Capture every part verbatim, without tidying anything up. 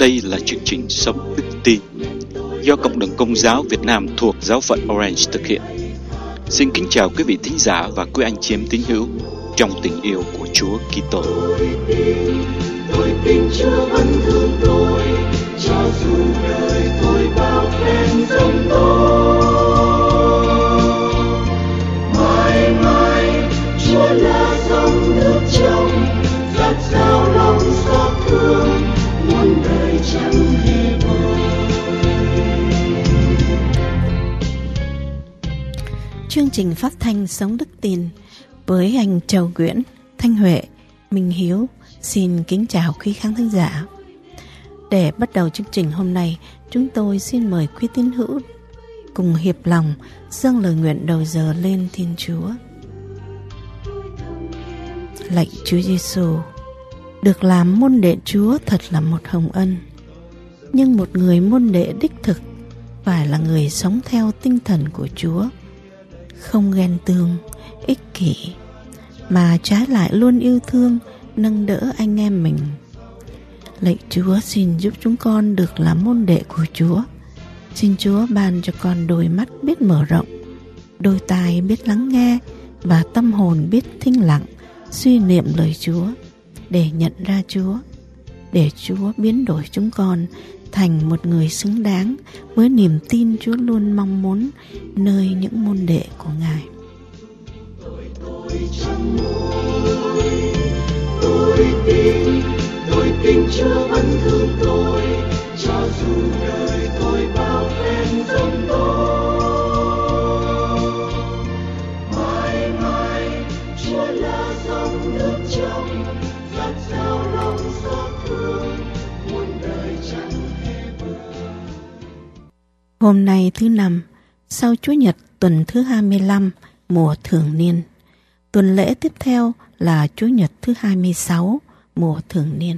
Đây là chương trình Sống Đức Tin do Cộng đồng Công giáo Việt Nam thuộc Giáo phận Orange thực hiện. Xin kính chào quý vị thính giả và quý anh chị em tín hữu trong tình yêu của Chúa Kitô. Tôi tin, tôi tin Chúa vẫn thương tôi, cho dù đời tôi bao phen giông tố. Mãi mãi Chúa là dòng nước trong, dạt dào lòng xót thương, muôn đời chẳng hề vơi. Chương trình phát thanh Sống Đức Tin với anh Châu Nguyễn, Thanh Huệ, Minh Hiếu xin kính chào quý khán thính giả. Để bắt đầu chương trình hôm nay, chúng tôi xin mời quý tín hữu cùng hiệp lòng dâng lời nguyện đầu giờ lên Thiên Chúa. Lạy Chúa Giêsu, được làm môn đệ Chúa thật là một hồng ân. Nhưng một người môn đệ đích thực phải là người sống theo tinh thần của Chúa, không ghen tương, ích kỷ, mà trái lại luôn yêu thương, nâng đỡ anh em mình. Lạy Chúa, xin giúp chúng con được làm môn đệ của Chúa. Xin Chúa ban cho con đôi mắt biết mở rộng, đôi tai biết lắng nghe, và tâm hồn biết thinh lặng, suy niệm lời Chúa, để nhận ra Chúa, để Chúa biến đổi chúng con thành một người xứng đáng với niềm tin Chúa luôn mong muốn nơi những môn đệ của Ngài. Tôi, tôi chẳng muốn, tôi tin, tôi tin Chúa vẫn thương tôi, cho dù đời tôi bao phen giông tố. Mãi mãi Chúa là dòng nước trong, dạt dào lòng xót thương, muôn đời chẳng hề vơi. Hôm nay thứ năm, sau Chúa Nhật tuần thứ hai mươi lăm mùa thường niên. Tuần lễ tiếp theo là Chúa Nhật thứ hai mươi sáu mùa thường niên.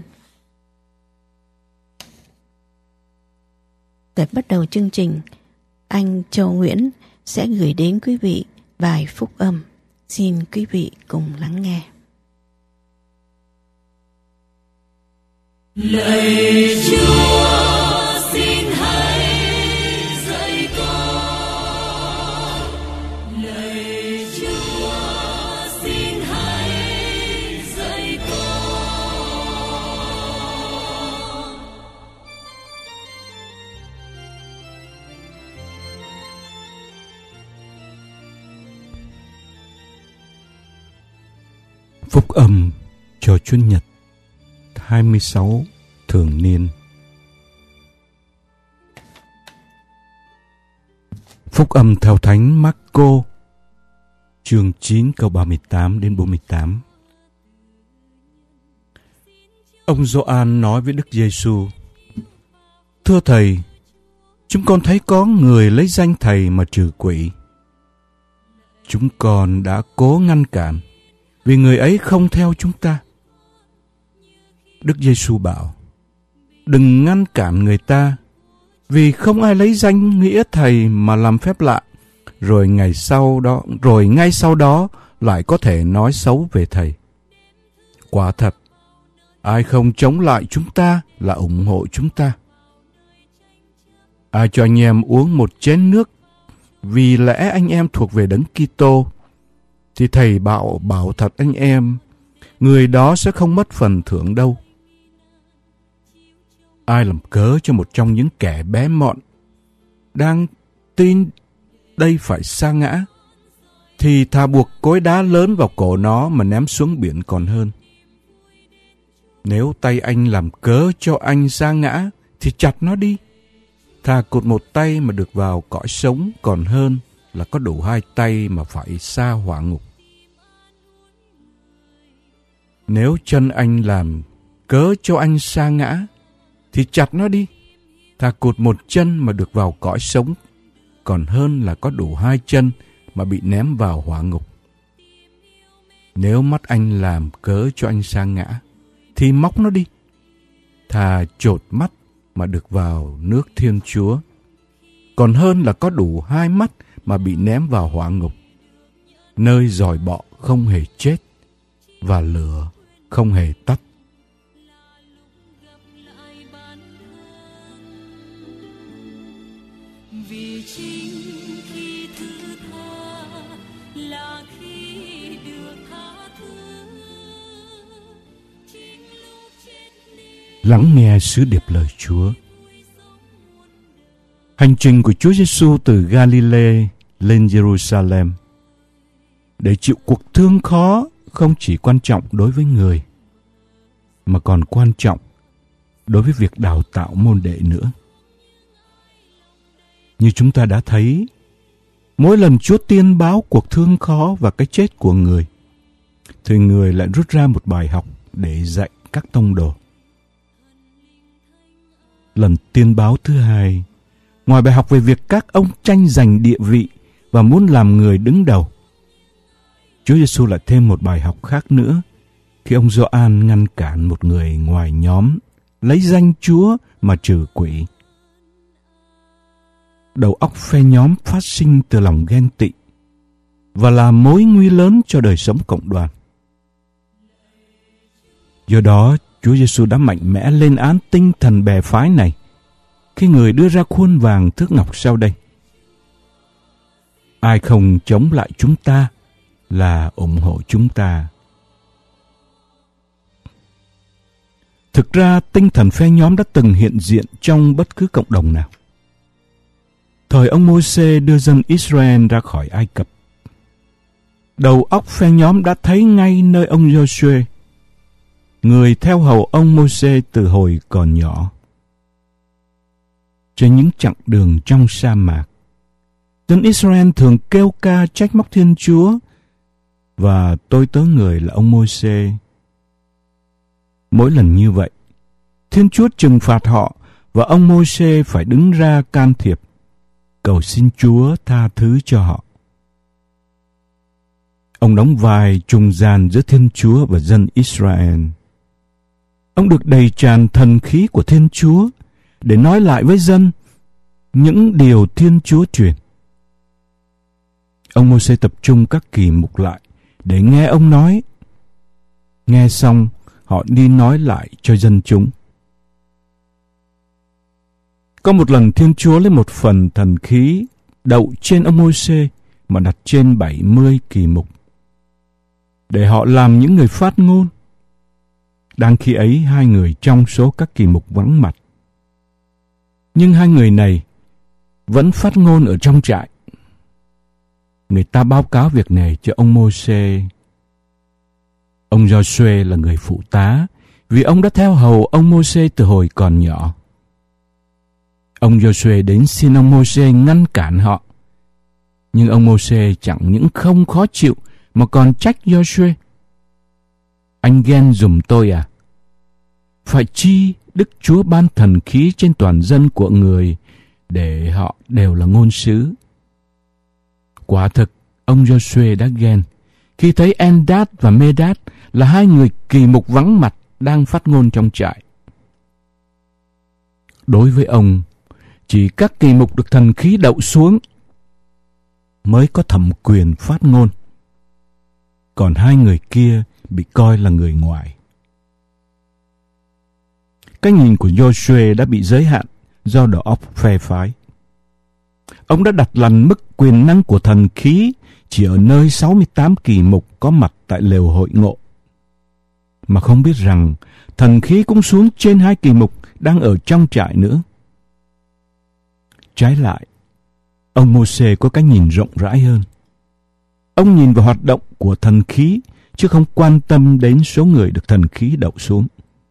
Để bắt đầu chương trình, anh Châu Nguyễn sẽ gửi đến quý vị vài phúc âm. Xin quý vị cùng lắng nghe. Lạy Chúa, xin hãy dạy con. Lạy Chúa, xin hãy dạy con. Phúc âm cho Chúa Nhật hai mươi sáu thường niên. Phúc âm theo Thánh Marco, chương chín câu ba mươi tám đến bốn mươi tám. Ông Gioan nói với Đức Giêsu: Thưa Thầy, chúng con thấy có người lấy danh Thầy mà trừ quỷ. Chúng con đã cố ngăn cản, vì người ấy không theo chúng ta. Đức Giêsu bảo: Đừng ngăn cản người ta, vì không ai lấy danh nghĩa Thầy mà làm phép lạ, rồi ngày sau đó, rồi ngay sau đó lại có thể nói xấu về Thầy. Quả thật, ai không chống lại chúng ta là ủng hộ chúng ta. Ai cho anh em uống một chén nước vì lẽ anh em thuộc về Đấng Kitô, thì Thầy bảo bảo thật anh em, người đó sẽ không mất phần thưởng đâu. Ai làm cớ cho một trong những kẻ bé mọn đang tin đây phải sa ngã, thì thà buộc cối đá lớn vào cổ nó mà ném xuống biển còn hơn. Nếu tay anh làm cớ cho anh sa ngã, thì chặt nó đi. Thà cụt một tay mà được vào cõi sống còn hơn là có đủ hai tay mà phải sa hỏa ngục. Nếu chân anh làm cớ cho anh sa ngã, thì chặt nó đi. Thà cụt một chân mà được vào cõi sống còn hơn là có đủ hai chân mà bị ném vào hỏa ngục. Nếu mắt anh làm cớ cho anh sa ngã, thì móc nó đi. Thà chột mắt mà được vào nước Thiên Chúa còn hơn là có đủ hai mắt mà bị ném vào hỏa ngục, nơi giòi bọ không hề chết và lửa không hề tắt. Lắng nghe sứ điệp lời Chúa. Hành trình của Chúa Giêsu từ Galilee lên Jerusalem để chịu cuộc thương khó không chỉ quan trọng đối với người, mà còn quan trọng đối với việc đào tạo môn đệ nữa. Như chúng ta đã thấy, mỗi lần Chúa tiên báo cuộc thương khó và cái chết của người, thì người lại rút ra một bài học để dạy các tông đồ. Lần tiên báo thứ hai, ngoài bài học về việc các ông tranh giành địa vị và muốn làm người đứng đầu, Chúa Giêsu lại thêm một bài học khác nữa khi ông Gioan ngăn cản một người ngoài nhóm lấy danh Chúa mà trừ quỷ. Đầu óc phe nhóm phát sinh từ lòng ghen tị và là mối nguy lớn cho đời sống cộng đoàn. Do đó, Chúa Giêsu đã mạnh mẽ lên án tinh thần bè phái này khi người đưa ra khuôn vàng thước ngọc sau đây: ai không chống lại chúng ta là ủng hộ chúng ta. Thực ra, tinh thần phe nhóm đã từng hiện diện trong bất cứ cộng đồng nào. Thời ông Mô-sê đưa dân Israel ra khỏi Ai Cập, đầu óc phe nhóm đã thấy ngay nơi ông Giô-suê, người theo hầu ông Mô-sê từ hồi còn nhỏ. Trên những chặng đường trong sa mạc, dân Israel thường kêu ca trách móc Thiên Chúa và tôi tớ người là ông Mô-sê. Mỗi lần như vậy, Thiên Chúa trừng phạt họ và ông Mô-sê phải đứng ra can thiệp, cầu xin Chúa tha thứ cho họ. Ông đóng vai trung gian giữa Thiên Chúa và dân Israel. Ông được đầy tràn thần khí của Thiên Chúa để nói lại với dân những điều Thiên Chúa truyền. Ông Mô-sê tập trung các kỳ mục lại để nghe ông nói. Nghe xong, họ đi nói lại cho dân chúng. Có một lần Thiên Chúa lấy một phần thần khí đậu trên ông Mô-sê mà đặt trên bảy mươi kỳ mục, để họ làm những người phát ngôn. Đang khi ấy, hai người trong số các kỳ mục vắng mặt. Nhưng hai người này vẫn phát ngôn ở trong trại. Người ta báo cáo việc này cho ông Mô-sê. Ông Giô-suê là người phụ tá, vì ông đã theo hầu ông Mô-sê từ hồi còn nhỏ. Ông Giô-suê đến xin ông Mô-sê ngăn cản họ. Nhưng ông Mô-sê chẳng những không khó chịu mà còn trách Giô-suê: anh ghen giùm tôi à? Phải chi Đức Chúa ban thần khí trên toàn dân của người để họ đều là ngôn sứ. Quả thực, ông Giô-suê đã ghen khi thấy En-đát và Mê-đát là hai người kỳ mục vắng mặt đang phát ngôn trong trại. Đối với ông, chỉ các kỳ mục được thần khí đậu xuống mới có thẩm quyền phát ngôn, còn hai người kia bị coi là người ngoài. Cái nhìn của Giô-suê đã bị giới hạn do đầu óc phe phái. Ông đã đặt lằn mức quyền năng của thần khí chỉ ở nơi sáu mươi tám kỳ mục có mặt tại lều hội ngộ, mà không biết rằng thần khí cũng xuống trên hai kỳ mục đang ở trong trại nữa. Trái lại, ông Mô-sê có cái nhìn rộng rãi hơn. Ông nhìn vào hoạt động của thần khí, chứ không quan tâm đến số người được thần khí đậu xuống.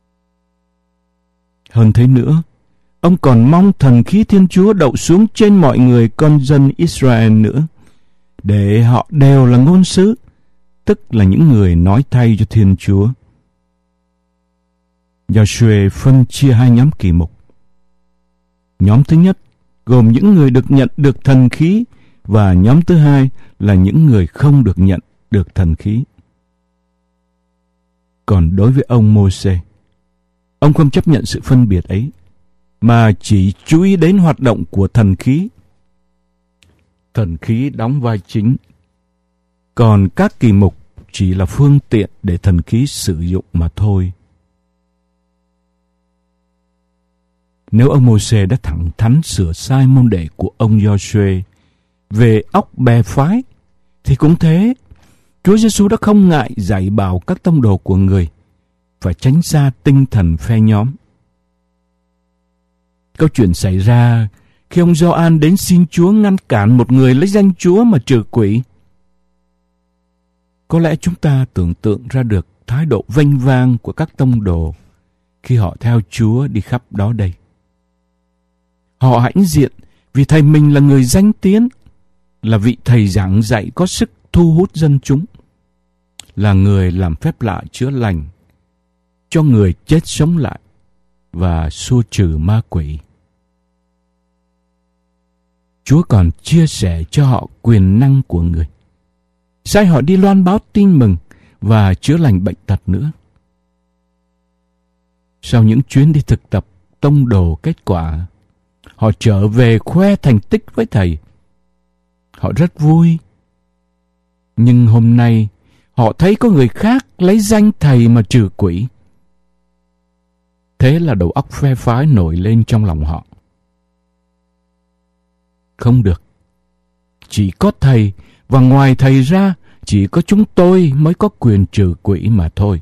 Hơn thế nữa, ông còn mong thần khí Thiên Chúa đậu xuống trên mọi người con dân Israel nữa, để họ đều là ngôn sứ, tức là những người nói thay cho Thiên Chúa. Giô-suê phân chia hai nhóm kỳ mục. Nhóm thứ nhất gồm những người được nhận được thần khí, và nhóm thứ hai là những người không được nhận được thần khí. Còn đối với ông Mô-sê, ông không chấp nhận sự phân biệt ấy, mà chỉ chú ý đến hoạt động của thần khí. Thần khí đóng vai chính, còn các kỳ mục chỉ là phương tiện để thần khí sử dụng mà thôi. Nếu ông Mô-sê đã thẳng thắn sửa sai môn đệ của ông Giô-suê về óc bè phái, thì cũng thế, Chúa Giêsu đã không ngại dạy bảo các tông đồ của người phải tránh xa tinh thần phe nhóm. Câu chuyện xảy ra khi ông Gioan đến xin Chúa ngăn cản một người lấy danh Chúa mà trừ quỷ. Có lẽ chúng ta tưởng tượng ra được thái độ vênh vang của các tông đồ khi họ theo Chúa đi khắp đó đây. Họ hãnh diện vì thầy mình là người danh tiếng, là vị thầy giảng dạy có sức thu hút dân chúng, là người làm phép lạ chữa lành, cho người chết sống lại và xua trừ ma quỷ. Chúa còn chia sẻ cho họ quyền năng của người, sai họ đi loan báo tin mừng và chữa lành bệnh tật nữa. Sau những chuyến đi thực tập tông đồ kết quả, họ trở về khoe thành tích với thầy. Họ rất vui. Nhưng hôm nay, họ thấy có người khác lấy danh thầy mà trừ quỷ. Thế là đầu óc phe phái nổi lên trong lòng họ. Không được. Chỉ có thầy, và ngoài thầy ra, chỉ có chúng tôi mới có quyền trừ quỷ mà thôi.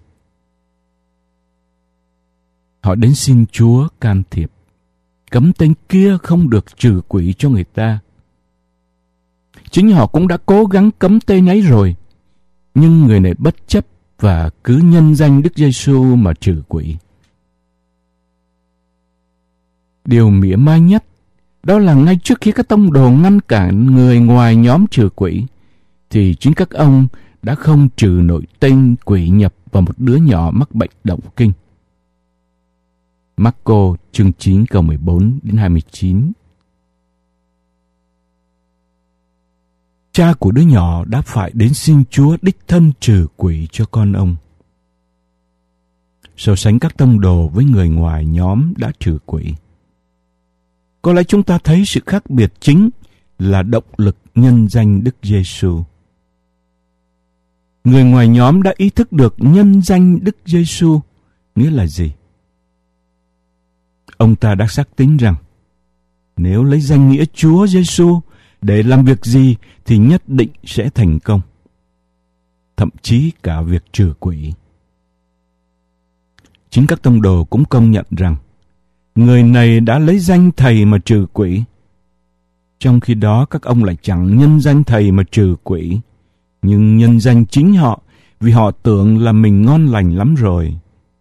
Họ đến xin Chúa can thiệp, cấm tên kia không được trừ quỷ cho người ta. Chính họ cũng đã cố gắng cấm tên ấy rồi, nhưng người này bất chấp và cứ nhân danh Đức Giêsu mà trừ quỷ. Điều mỉa mai nhất đó là ngay trước khi các tông đồ ngăn cản người ngoài nhóm trừ quỷ, thì chính các ông đã không trừ nổi tên quỷ nhập vào một đứa nhỏ mắc bệnh động kinh. Marco chương chín câu mười bốn đến hai mươi chín. Cha của đứa nhỏ đã phải đến xin Chúa đích thân trừ quỷ cho con ông. So sánh các tông đồ với người ngoài nhóm đã trừ quỷ, có lẽ chúng ta thấy sự khác biệt chính là động lực nhân danh Đức Giêsu. Người ngoài nhóm đã ý thức được nhân danh Đức Giêsu nghĩa là gì. Ông ta đã xác tín rằng nếu lấy danh nghĩa Chúa Giêsu để làm việc gì thì nhất định sẽ thành công, thậm chí cả việc trừ quỷ. Chính các tông đồ cũng công nhận rằng người này đã lấy danh thầy mà trừ quỷ. Trong khi đó các ông lại chẳng nhân danh thầy mà trừ quỷ, nhưng nhân danh chính họ vì họ tưởng là mình ngon lành lắm rồi.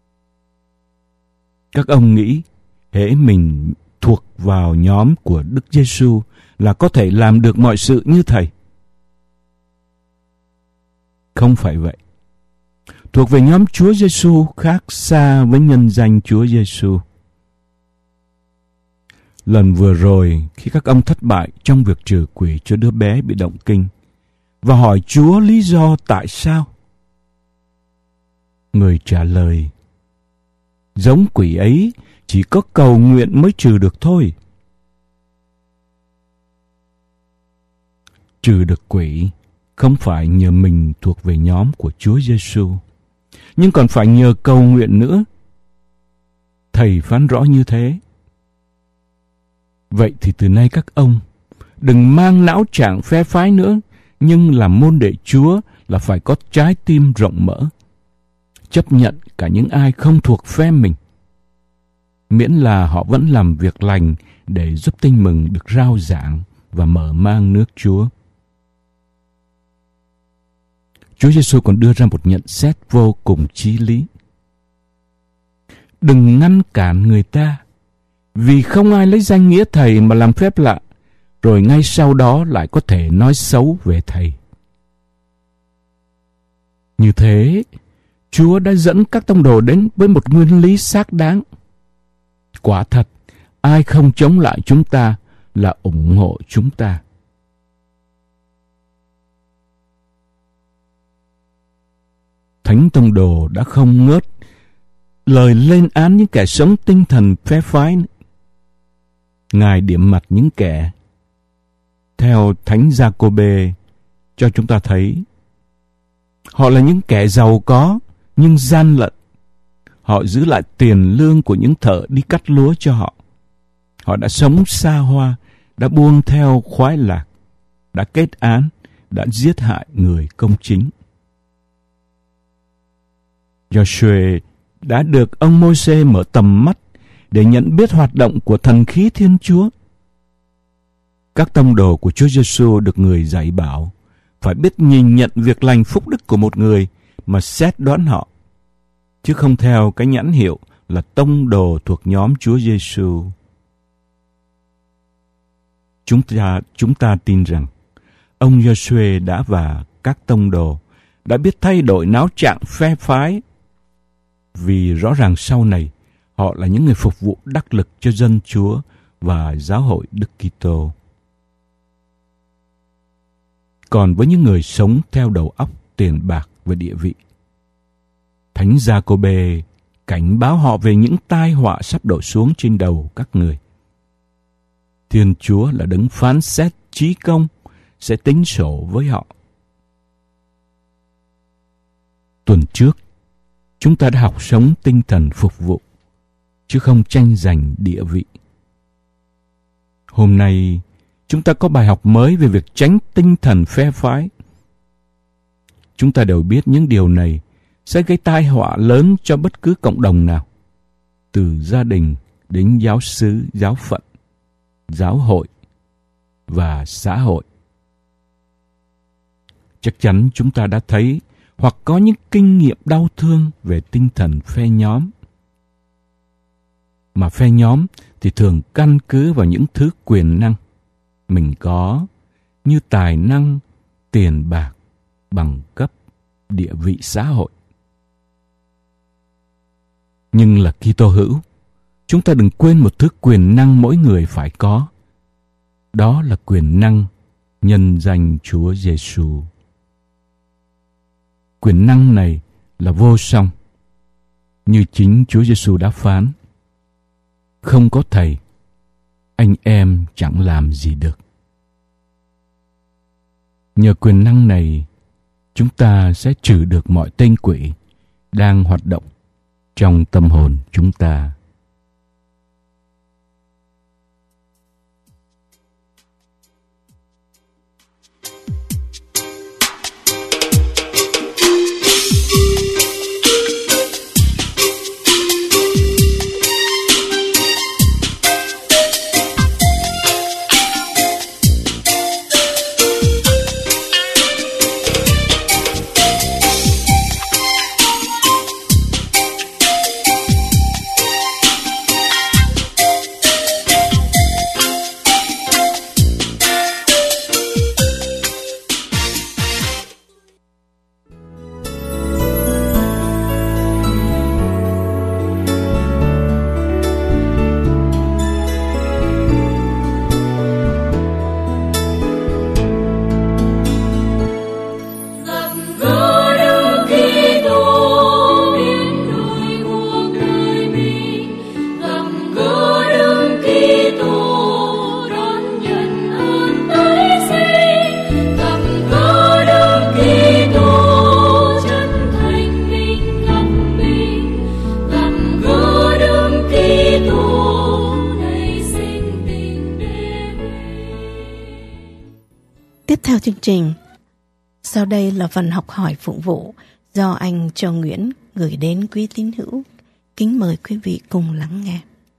Các ông nghĩ hễ mình thuộc vào nhóm của Đức Giêsu là có thể làm được mọi sự như thầy. Không phải vậy. Thuộc về nhóm Chúa Giêsu khác xa với nhân danh Chúa Giêsu. Lần vừa rồi, khi các ông thất bại trong việc trừ quỷ cho đứa bé bị động kinh và hỏi Chúa lý do tại sao, người trả lời: giống quỷ ấy chỉ có cầu nguyện mới trừ được thôi. Trừ được quỷ không phải nhờ mình thuộc về nhóm của Chúa Giêsu, nhưng còn phải nhờ cầu nguyện nữa. Thầy phán rõ như thế. Vậy thì từ nay các ông đừng mang não trạng phe phái nữa, nhưng làm môn đệ Chúa là phải có trái tim rộng mở, chấp nhận cả những ai không thuộc phe mình, miễn là họ vẫn làm việc lành để giúp tin mừng được rao giảng và mở mang nước Chúa. Chúa Giêsu còn đưa ra một nhận xét vô cùng chí lý. Đừng ngăn cản người ta, vì không ai lấy danh nghĩa thầy mà làm phép lạ, rồi ngay sau đó lại có thể nói xấu về thầy. Như thế, Chúa đã dẫn các tông đồ đến với một nguyên lý xác đáng. Quả thật, ai không chống lại chúng ta là ủng hộ chúng ta. Thánh tông đồ đã không ngớt lời lên án những kẻ sống tinh thần phe phái. Ngài điểm mặt những kẻ theo Thánh Gia-cô-bê cho chúng ta thấy họ là những kẻ giàu có nhưng gian lận. Họ giữ lại tiền lương của những thợ đi cắt lúa cho họ. Họ đã sống xa hoa, đã buông theo khoái lạc, đã kết án, đã giết hại người công chính. Joshua đã được ông Môi-se mở tầm mắt để nhận biết hoạt động của thần khí Thiên Chúa. Các tông đồ của Chúa Giêsu được người dạy bảo phải biết nhìn nhận việc lành phúc đức của một người mà xét đoán họ, chứ không theo cái nhãn hiệu là tông đồ thuộc nhóm Chúa Giêsu. Chúng ta, chúng ta tin rằng ông Giô-suê đã và các tông đồ đã biết thay đổi náo trạng phe phái, vì rõ ràng sau này họ là những người phục vụ đắc lực cho dân Chúa và giáo hội Đức Kitô. Còn với những người sống theo đầu óc, tiền bạc và địa vị, Thánh Gia-cô-bê cảnh báo họ về những tai họa sắp đổ xuống trên đầu các người. Thiên Chúa là đấng phán xét chí công, sẽ tính sổ với họ. Tuần trước, chúng ta đã học sống tinh thần phục vụ, chứ không tranh giành địa vị. Hôm nay, chúng ta có bài học mới về việc tránh tinh thần phe phái. Chúng ta đều biết những điều này sẽ gây tai họa lớn cho bất cứ cộng đồng nào, từ gia đình đến giáo xứ, giáo phận, giáo hội và xã hội. Chắc chắn chúng ta đã thấy hoặc có những kinh nghiệm đau thương về tinh thần phe nhóm. Mà phe nhóm thì thường căn cứ vào những thứ quyền năng mình có, như tài năng, tiền bạc, bằng cấp, địa vị xã hội. Nhưng là Kitô hữu, chúng ta đừng quên một thứ quyền năng mỗi người phải có. Đó là quyền năng nhân danh Chúa Giêsu. Quyền năng này là vô song, như chính Chúa Giêsu đã phán: không có Thầy, anh em chẳng làm gì được. Nhờ quyền năng này, chúng ta sẽ trừ được mọi tên quỷ đang hoạt động trong tâm hồn chúng ta. Tiếp theo chương trình, sau đây là phần học hỏi phụng vụ do anh Châu Nguyễn gửi đến quý tín hữu. Kính mời quý vị cùng lắng nghe.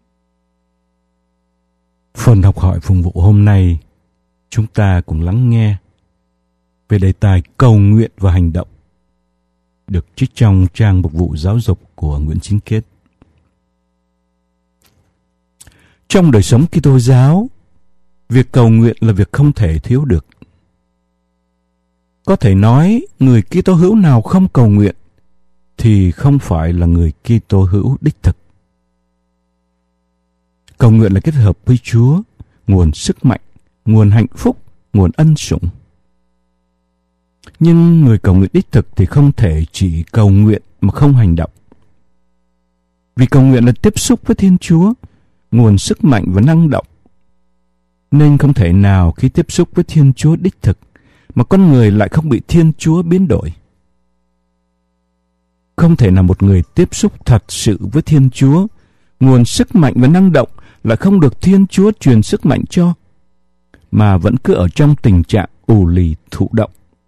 Phần học hỏi phụng vụ hôm nay, chúng ta cùng lắng nghe về đề tài cầu nguyện và hành động, được trích trong trang mục vụ giáo dục của Nguyễn Chính Kết. Trong đời sống Kitô giáo, việc cầu nguyện là việc không thể thiếu được. Có thể nói, người Kitô hữu nào không cầu nguyện thì không phải là người Kitô hữu đích thực. Cầu nguyện là kết hợp với Chúa, nguồn sức mạnh, nguồn hạnh phúc, nguồn ân sủng. Nhưng người cầu nguyện đích thực thì không thể chỉ cầu nguyện mà không hành động. Vì cầu nguyện là tiếp xúc với Thiên Chúa, nguồn sức mạnh và năng động. Nên không thể nào khi tiếp xúc với Thiên Chúa đích thực mà con người lại không bị Thiên Chúa biến đổi. Không thể nào một người tiếp xúc thật sự với Thiên Chúa, nguồn sức mạnh và năng động lại không được Thiên Chúa truyền sức mạnh cho, mà vẫn cứ ở trong tình trạng ù lì thụ động.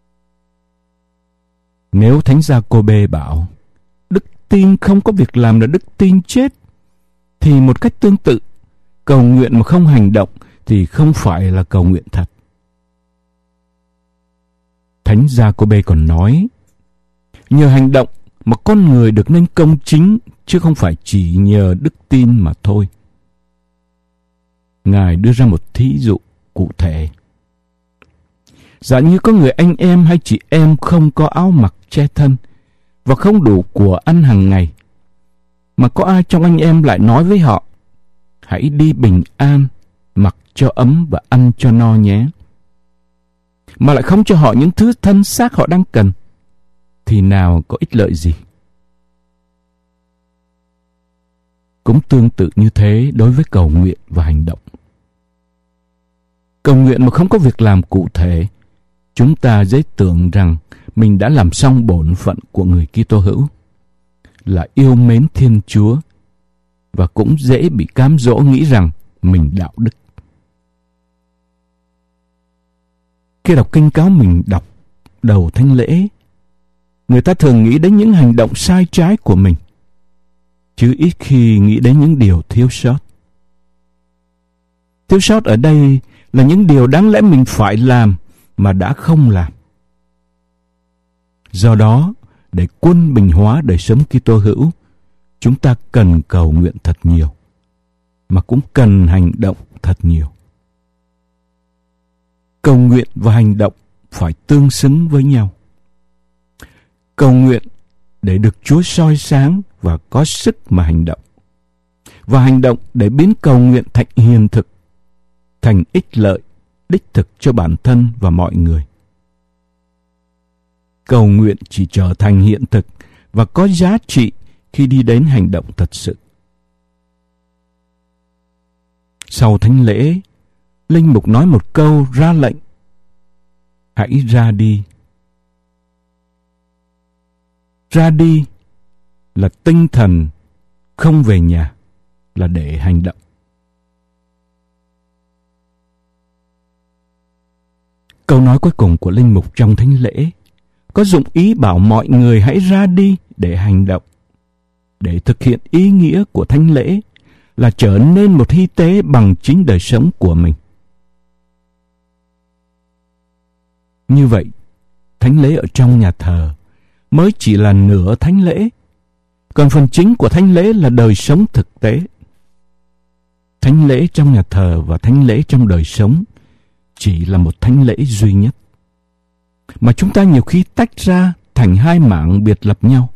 Nếu Thánh Gia-cô-bê bảo đức tin không có việc làm là đức tin chết, thì một cách tương tự, cầu nguyện mà không hành động thì không phải là cầu nguyện thật. Thánh Gia-cô-bê còn nói, nhờ hành động mà con người được nên công chính, chứ không phải chỉ nhờ đức tin mà thôi. Ngài đưa ra một thí dụ cụ thể. Giả như có người anh em hay chị em không có áo mặc che thân và không đủ của ăn hàng ngày, mà có ai trong anh em lại nói với họ, hãy đi bình an, mặc cho ấm và ăn cho no nhé, mà lại không cho họ những thứ thân xác họ đang cần, thì nào có ích lợi gì? Cũng tương tự như thế đối với cầu nguyện và hành động. Cầu nguyện mà không có việc làm cụ thể, chúng ta dễ tưởng rằng mình đã làm xong bổn phận của người Kitô hữu, là yêu mến Thiên Chúa, và cũng dễ bị cám dỗ nghĩ rằng mình đạo đức. Khi đọc kinh cáo mình đọc đầu thánh lễ, người ta thường nghĩ đến những hành động sai trái của mình, chứ ít khi nghĩ đến những điều thiếu sót. Thiếu sót ở đây là những điều đáng lẽ mình phải làm mà đã không làm. Do đó, để quân bình hóa đời sống Kitô hữu, chúng ta cần cầu nguyện thật nhiều, mà cũng cần hành động thật nhiều. Cầu nguyện và hành động phải tương xứng với nhau. Cầu nguyện để được Chúa soi sáng và có sức mà hành động, và hành động để biến cầu nguyện thành hiện thực, thành ích lợi, đích thực cho bản thân và mọi người. Cầu nguyện chỉ trở thành hiện thực và có giá trị khi đi đến hành động thật sự. Sau thánh lễ, linh mục nói một câu ra lệnh: hãy ra đi. Ra đi là tinh thần, không về nhà là để hành động. Câu nói cuối cùng của linh mục trong thánh lễ có dụng ý bảo mọi người hãy ra đi để hành động, để thực hiện ý nghĩa của thánh lễ là trở nên một hy tế bằng chính đời sống của mình. Như vậy, thánh lễ ở trong nhà thờ mới chỉ là nửa thánh lễ, còn phần chính của thánh lễ là đời sống thực tế. Thánh lễ trong nhà thờ và thánh lễ trong đời sống chỉ là một thánh lễ duy nhất, mà chúng ta nhiều khi tách ra thành hai mảng biệt lập nhau.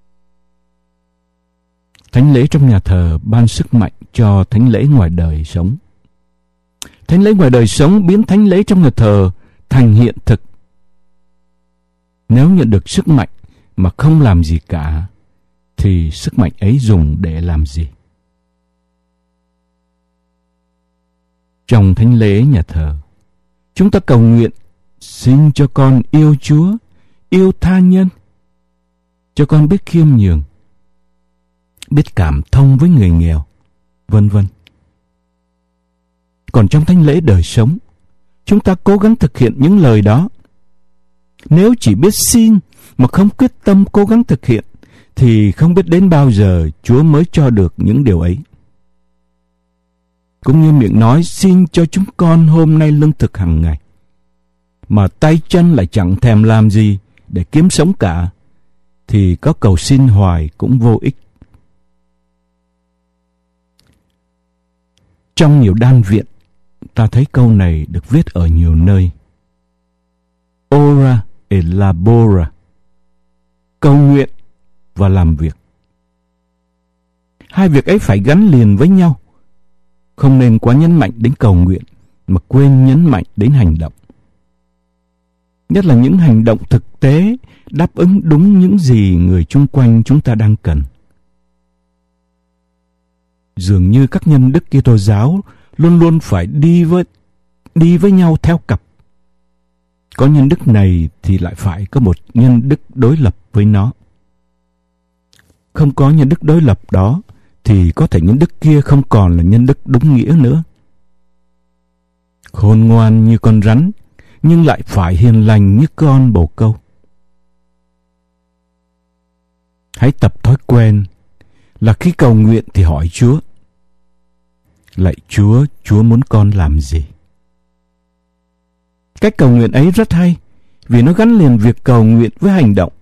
Thánh lễ trong nhà thờ ban sức mạnh cho thánh lễ ngoài đời sống. Thánh lễ ngoài đời sống biến thánh lễ trong nhà thờ thành hiện thực. Nếu nhận được sức mạnh mà không làm gì cả, thì sức mạnh ấy dùng để làm gì? Trong thánh lễ nhà thờ, chúng ta cầu nguyện xin cho con yêu Chúa, yêu tha nhân, cho con biết khiêm nhường, biết cảm thông với người nghèo, vân vân. Còn trong thánh lễ đời sống, chúng ta cố gắng thực hiện những lời đó. Nếu chỉ biết xin mà không quyết tâm cố gắng thực hiện, thì không biết đến bao giờ Chúa mới cho được những điều ấy. Cũng như miệng nói xin cho chúng con hôm nay lương thực hàng ngày, mà tay chân lại chẳng thèm làm gì để kiếm sống cả, thì có cầu xin hoài cũng vô ích. Trong nhiều đan viện, ta thấy câu này được viết ở nhiều nơi: Ora et labora, cầu nguyện và làm việc. Hai việc ấy phải gắn liền với nhau, không nên quá nhấn mạnh đến cầu nguyện mà quên nhấn mạnh đến hành động. Nhất là những hành động thực tế đáp ứng đúng những gì người chung quanh chúng ta đang cần. Dường như các nhân đức Kitô giáo luôn luôn phải đi với đi với nhau theo cặp. Có nhân đức này thì lại phải có một nhân đức đối lập với nó. Không có nhân đức đối lập đó thì có thể nhân đức kia không còn là nhân đức đúng nghĩa nữa. Khôn ngoan như con rắn, nhưng lại phải hiền lành như con bồ câu. Hãy tập thói quen là khi cầu nguyện thì hỏi Chúa: Lạy Chúa, Chúa muốn con làm gì? Cách cầu nguyện ấy rất hay, vì nó gắn liền việc cầu nguyện với hành động.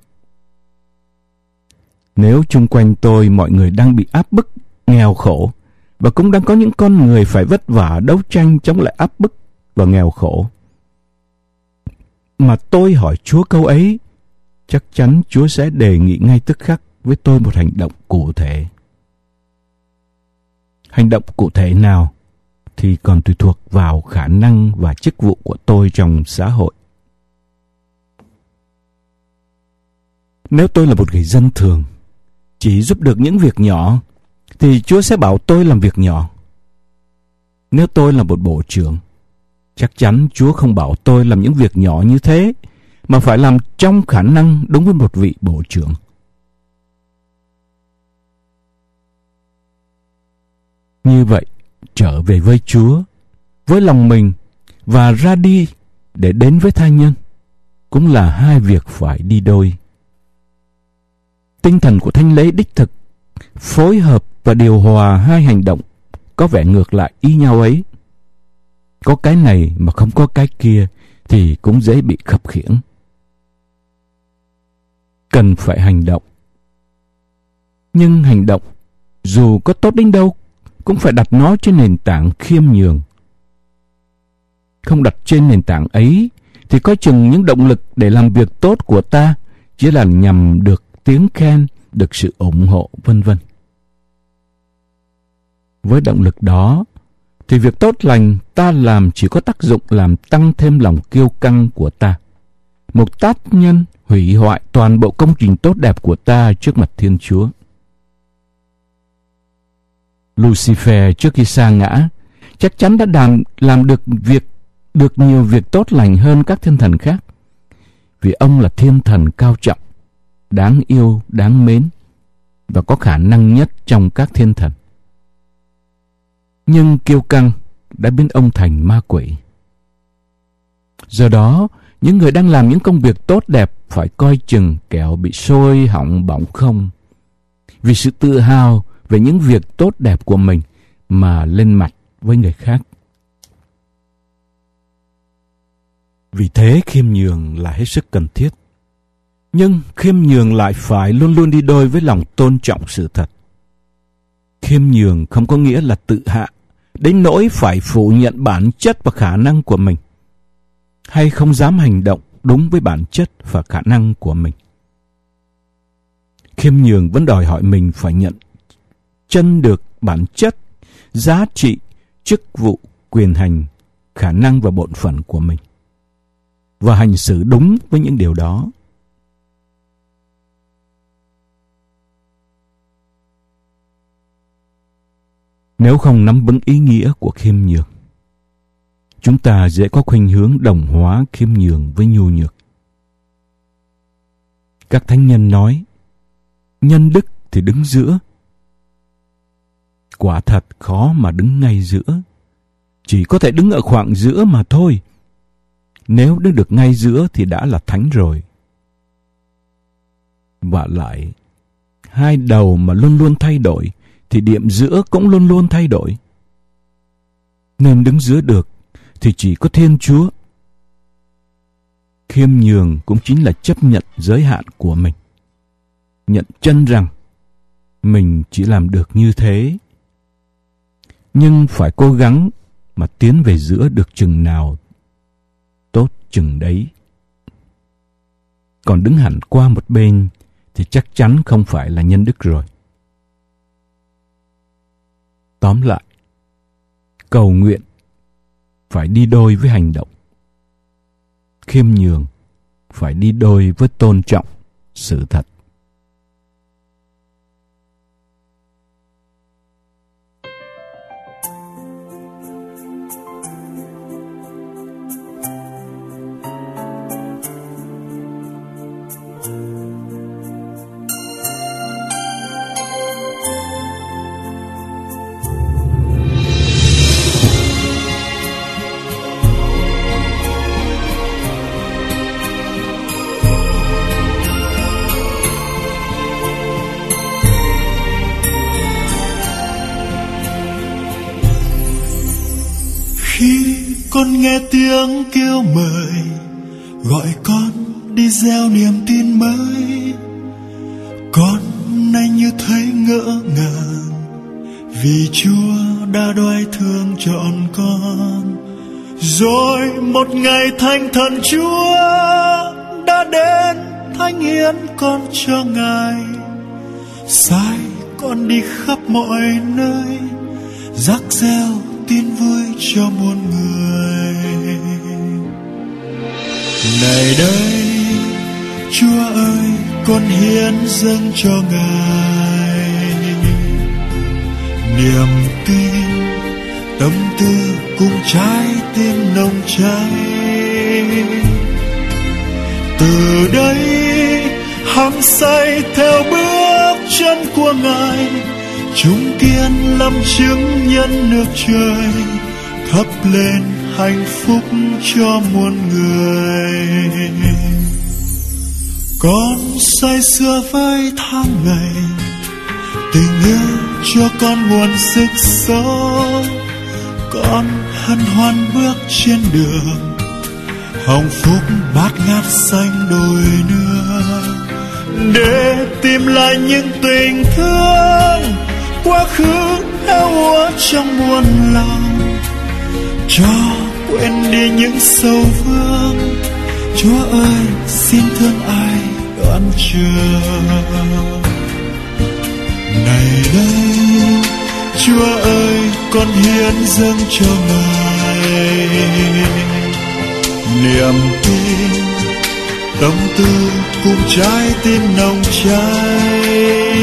Nếu chung quanh tôi mọi người đang bị áp bức, nghèo khổ, và cũng đang có những con người phải vất vả đấu tranh chống lại áp bức và nghèo khổ, mà tôi hỏi Chúa câu ấy, chắc chắn Chúa sẽ đề nghị ngay tức khắc với tôi một hành động cụ thể. Hành động cụ thể nào thì còn tùy thuộc vào khả năng và chức vụ của tôi trong xã hội. Nếu tôi là một người dân thường, chỉ giúp được những việc nhỏ, thì Chúa sẽ bảo tôi làm việc nhỏ. Nếu tôi là một bộ trưởng, chắc chắn Chúa không bảo tôi làm những việc nhỏ như thế, mà phải làm trong khả năng đúng với một vị bộ trưởng. Như vậy, trở về với Chúa, với lòng mình, và ra đi để đến với tha nhân, cũng là hai việc phải đi đôi. Tinh thần của thánh lễ đích thực phối hợp và điều hòa hai hành động có vẻ ngược lại y nhau ấy. Có cái này mà không có cái kia thì cũng dễ bị khập khiễng. Cần phải hành động. Nhưng hành động, dù có tốt đến đâu, cũng phải đặt nó trên nền tảng khiêm nhường. Không đặt trên nền tảng ấy, thì coi chừng những động lực để làm việc tốt của ta chỉ là nhằm được tiếng khen, được sự ủng hộ, vân vân. Với động lực đó, thì việc tốt lành ta làm chỉ có tác dụng làm tăng thêm lòng kiêu căng của ta, một tác nhân hủy hoại toàn bộ công trình tốt đẹp của ta trước mặt Thiên Chúa. Lucifer trước khi sa ngã chắc chắn đã làm, làm được việc được nhiều việc tốt lành hơn các thiên thần khác, vì ông là thiên thần cao trọng, đáng yêu, đáng mến và có khả năng nhất trong các thiên thần. Nhưng kiêu căng đã biến ông thành ma quỷ. Do đó, những người đang làm những công việc tốt đẹp phải coi chừng kẻo bị sôi hỏng bỏng không, vì sự tự hào về những việc tốt đẹp của mình mà lên mặt với người khác. Vì thế khiêm nhường là hết sức cần thiết. Nhưng khiêm nhường lại phải luôn luôn đi đôi với lòng tôn trọng sự thật. Khiêm nhường không có nghĩa là tự hạ, đến nỗi phải phủ nhận bản chất và khả năng của mình, hay không dám hành động đúng với bản chất và khả năng của mình. Khiêm nhường vẫn đòi hỏi mình phải nhận chân được bản chất, giá trị, chức vụ, quyền hành, khả năng và bổn phận của mình, và hành xử đúng với những điều đó. Nếu không nắm vững ý nghĩa của khiêm nhường, chúng ta dễ có khuynh hướng đồng hóa khiêm nhường với nhu nhược. Các thánh nhân nói, nhân đức thì đứng giữa. Quả thật khó mà đứng ngay giữa, chỉ có thể đứng ở khoảng giữa mà thôi. Nếu đứng được ngay giữa thì đã là thánh rồi. Và lại, hai đầu mà luôn luôn thay đổi thì điểm giữa cũng luôn luôn thay đổi. Nên đứng giữa được thì chỉ có Thiên Chúa. Khiêm nhường cũng chính là chấp nhận giới hạn của mình, nhận chân rằng mình chỉ làm được như thế, nhưng phải cố gắng mà tiến về giữa được chừng nào tốt chừng đấy. Còn đứng hẳn qua một bên thì chắc chắn không phải là nhân đức rồi. Tóm lại, cầu nguyện phải đi đôi với hành động. Khiêm nhường phải đi đôi với tôn trọng sự thật. con nghe tiếng kêu mời, gọi con đi gieo niềm tin mới. Con nay như thấy ngỡ ngàng, vì Chúa đã đoái thương trọn con. Rồi một ngày thánh thần Chúa đã đến thánh hiến con cho Ngài, sai con đi khắp mọi nơi, rắc reo tin vui cho muôn người. Này đây Chúa ơi, con hiến dâng cho Ngài niềm tin, tâm tư cùng trái tim nồng cháy. Từ đây hăng say theo bước chân của Ngài, chúng kiên làm chứng nhân nước trời, thắp lên hạnh phúc cho muôn người. Con say sưa với tháng ngày, tình yêu cho con nguồn sức sống. Con hân hoan bước trên đường, hồng phúc bát ngát xanh đồi nương, để tìm lại những tình thương quá khứ héo úa trong muôn lòng, cho quên đi những sầu vương. Chúa ơi, xin thương ai đón chờ. Này đây Chúa ơi, con hiến dâng cho Ngài niềm tin, tâm tư cùng trái tim nồng cháy.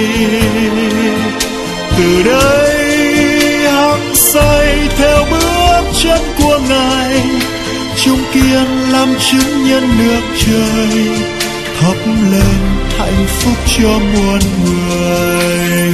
Từ đây hăng say theo bước chân của Ngài, chúng kiên làm chứng nhân nước trời, thắp lên hạnh phúc cho muôn người.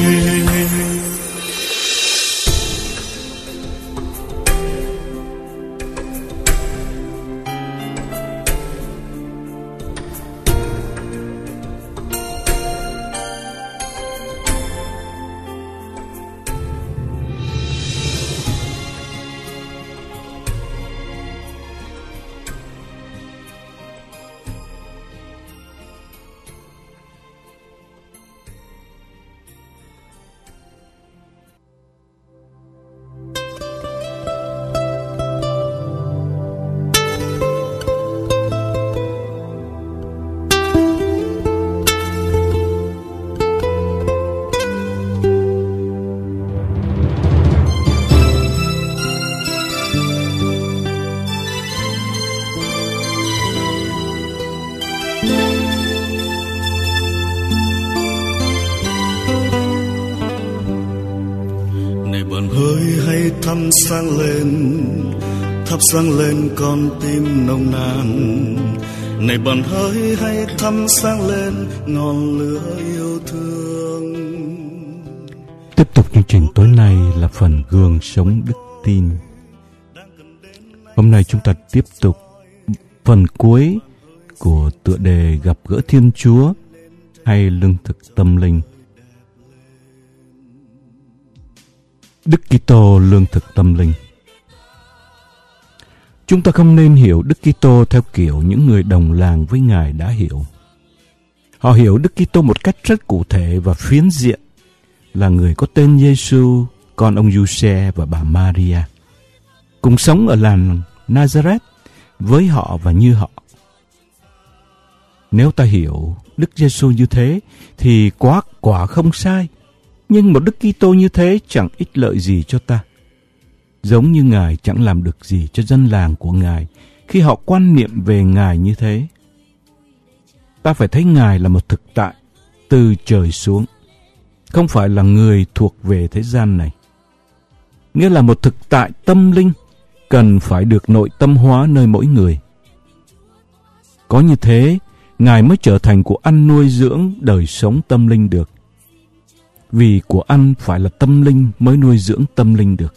thắp sáng lên, thắp sáng lên con tim nồng nàn. Này bàn hỡi hãy thắp sáng lên ngọn lửa yêu thương. Tiếp tục chương trình tối nay là phần gương sống đức tin. Hôm nay chúng ta tiếp tục phần cuối của tựa đề Gặp gỡ Thiên Chúa hay lương thực tâm linh. Đức Kitô lương thực tâm linh. Chúng ta không nên hiểu Đức Kitô theo kiểu những người đồng làng với Ngài đã hiểu. Họ hiểu Đức Kitô một cách rất cụ thể và phiến diện, là người có tên Giêsu, con ông Giuse và bà Maria, cùng sống ở làng Nazareth với họ và như họ. Nếu ta hiểu Đức Giêsu như thế thì quá quả không sai, nhưng một Đức Kitô như thế chẳng ích lợi gì cho ta. Giống như Ngài chẳng làm được gì cho dân làng của Ngài khi họ quan niệm về Ngài như thế. Ta phải thấy Ngài là một thực tại từ trời xuống, không phải là người thuộc về thế gian này. Nghĩa là một thực tại tâm linh cần phải được nội tâm hóa nơi mỗi người. Có như thế, Ngài mới trở thành của ăn nuôi dưỡng đời sống tâm linh được. Vì của ăn phải là tâm linh mới nuôi dưỡng tâm linh được.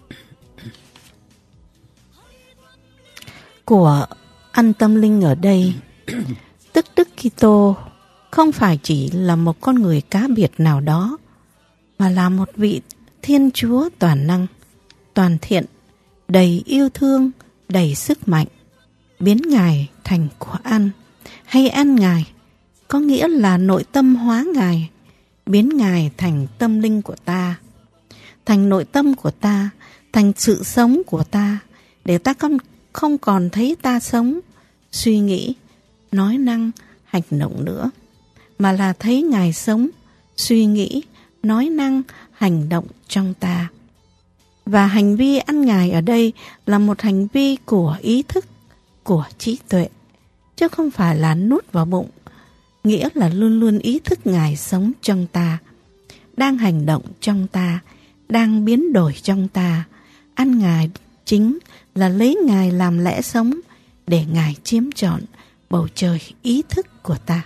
Của ăn tâm linh ở đây, tức Đức Kitô không phải chỉ là một con người cá biệt nào đó, mà là một vị Thiên Chúa toàn năng, toàn thiện, đầy yêu thương, đầy sức mạnh, biến Ngài thành của ăn, hay ăn Ngài có nghĩa là nội tâm hóa Ngài, biến Ngài thành tâm linh của ta, thành nội tâm của ta, thành sự sống của ta, để ta không, không còn thấy ta sống, suy nghĩ, nói năng, hành động nữa, mà là thấy Ngài sống, suy nghĩ, nói năng, hành động trong ta. Và hành vi ăn Ngài ở đây là một hành vi của ý thức, của trí tuệ, chứ không phải là nuốt vào bụng, nghĩa là luôn luôn ý thức Ngài sống trong ta, đang hành động trong ta, đang biến đổi trong ta. Ăn Ngài chính là lấy Ngài làm lẽ sống, để Ngài chiếm trọn bầu trời ý thức của ta.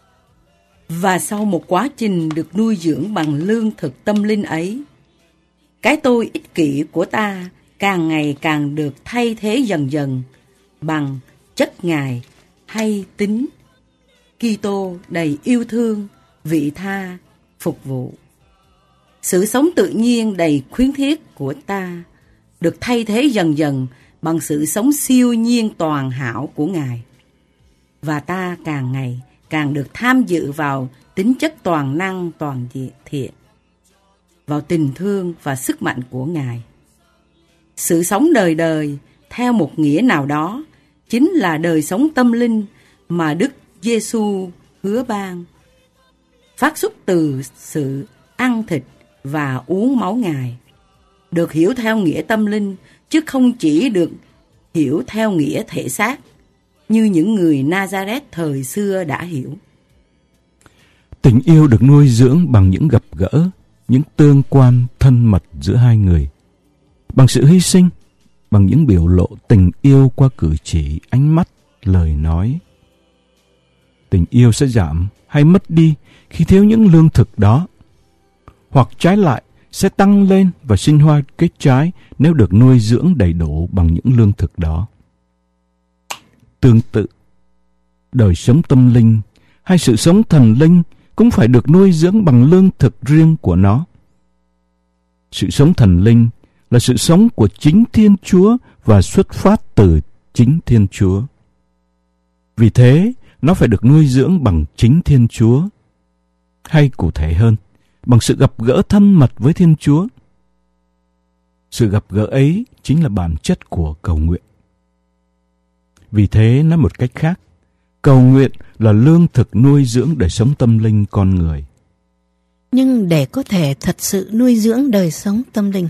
Và sau một quá trình được nuôi dưỡng bằng lương thực tâm linh ấy, cái tôi ích kỷ của ta càng ngày càng được thay thế dần dần bằng chất Ngài hay tính Kitô đầy yêu thương, vị tha, phục vụ. Sự sống tự nhiên đầy khuyến thiết của ta được thay thế dần dần bằng sự sống siêu nhiên toàn hảo của Ngài. Và ta càng ngày càng được tham dự vào tính chất toàn năng toàn thiện, vào tình thương và sức mạnh của Ngài. Sự sống đời đời, theo một nghĩa nào đó, chính là đời sống tâm linh mà Đức Giêsu hứa ban, phát xuất từ sự ăn thịt và uống máu Ngài, được hiểu theo nghĩa tâm linh, chứ không chỉ được hiểu theo nghĩa thể xác, như những người Nazareth thời xưa đã hiểu. Tình yêu được nuôi dưỡng bằng những gặp gỡ, những tương quan thân mật giữa hai người, bằng sự hy sinh, bằng những biểu lộ tình yêu qua cử chỉ, ánh mắt, lời nói. Tình yêu sẽ giảm hay mất đi khi thiếu những lương thực đó, hoặc trái lại sẽ tăng lên và sinh hoa kết trái nếu được nuôi dưỡng đầy đủ bằng những lương thực đó. Tương tự, đời sống tâm linh hay sự sống thần linh cũng phải được nuôi dưỡng bằng lương thực riêng của nó. Sự sống thần linh là sự sống của chính Thiên Chúa và xuất phát từ chính Thiên Chúa. Vì thế, nó phải được nuôi dưỡng bằng chính Thiên Chúa, hay cụ thể hơn, bằng sự gặp gỡ thân mật với Thiên Chúa. Sự gặp gỡ ấy chính là bản chất của cầu nguyện. Vì thế, nói một cách khác, cầu nguyện là lương thực nuôi dưỡng đời sống tâm linh con người. Nhưng để có thể thật sự nuôi dưỡng đời sống tâm linh,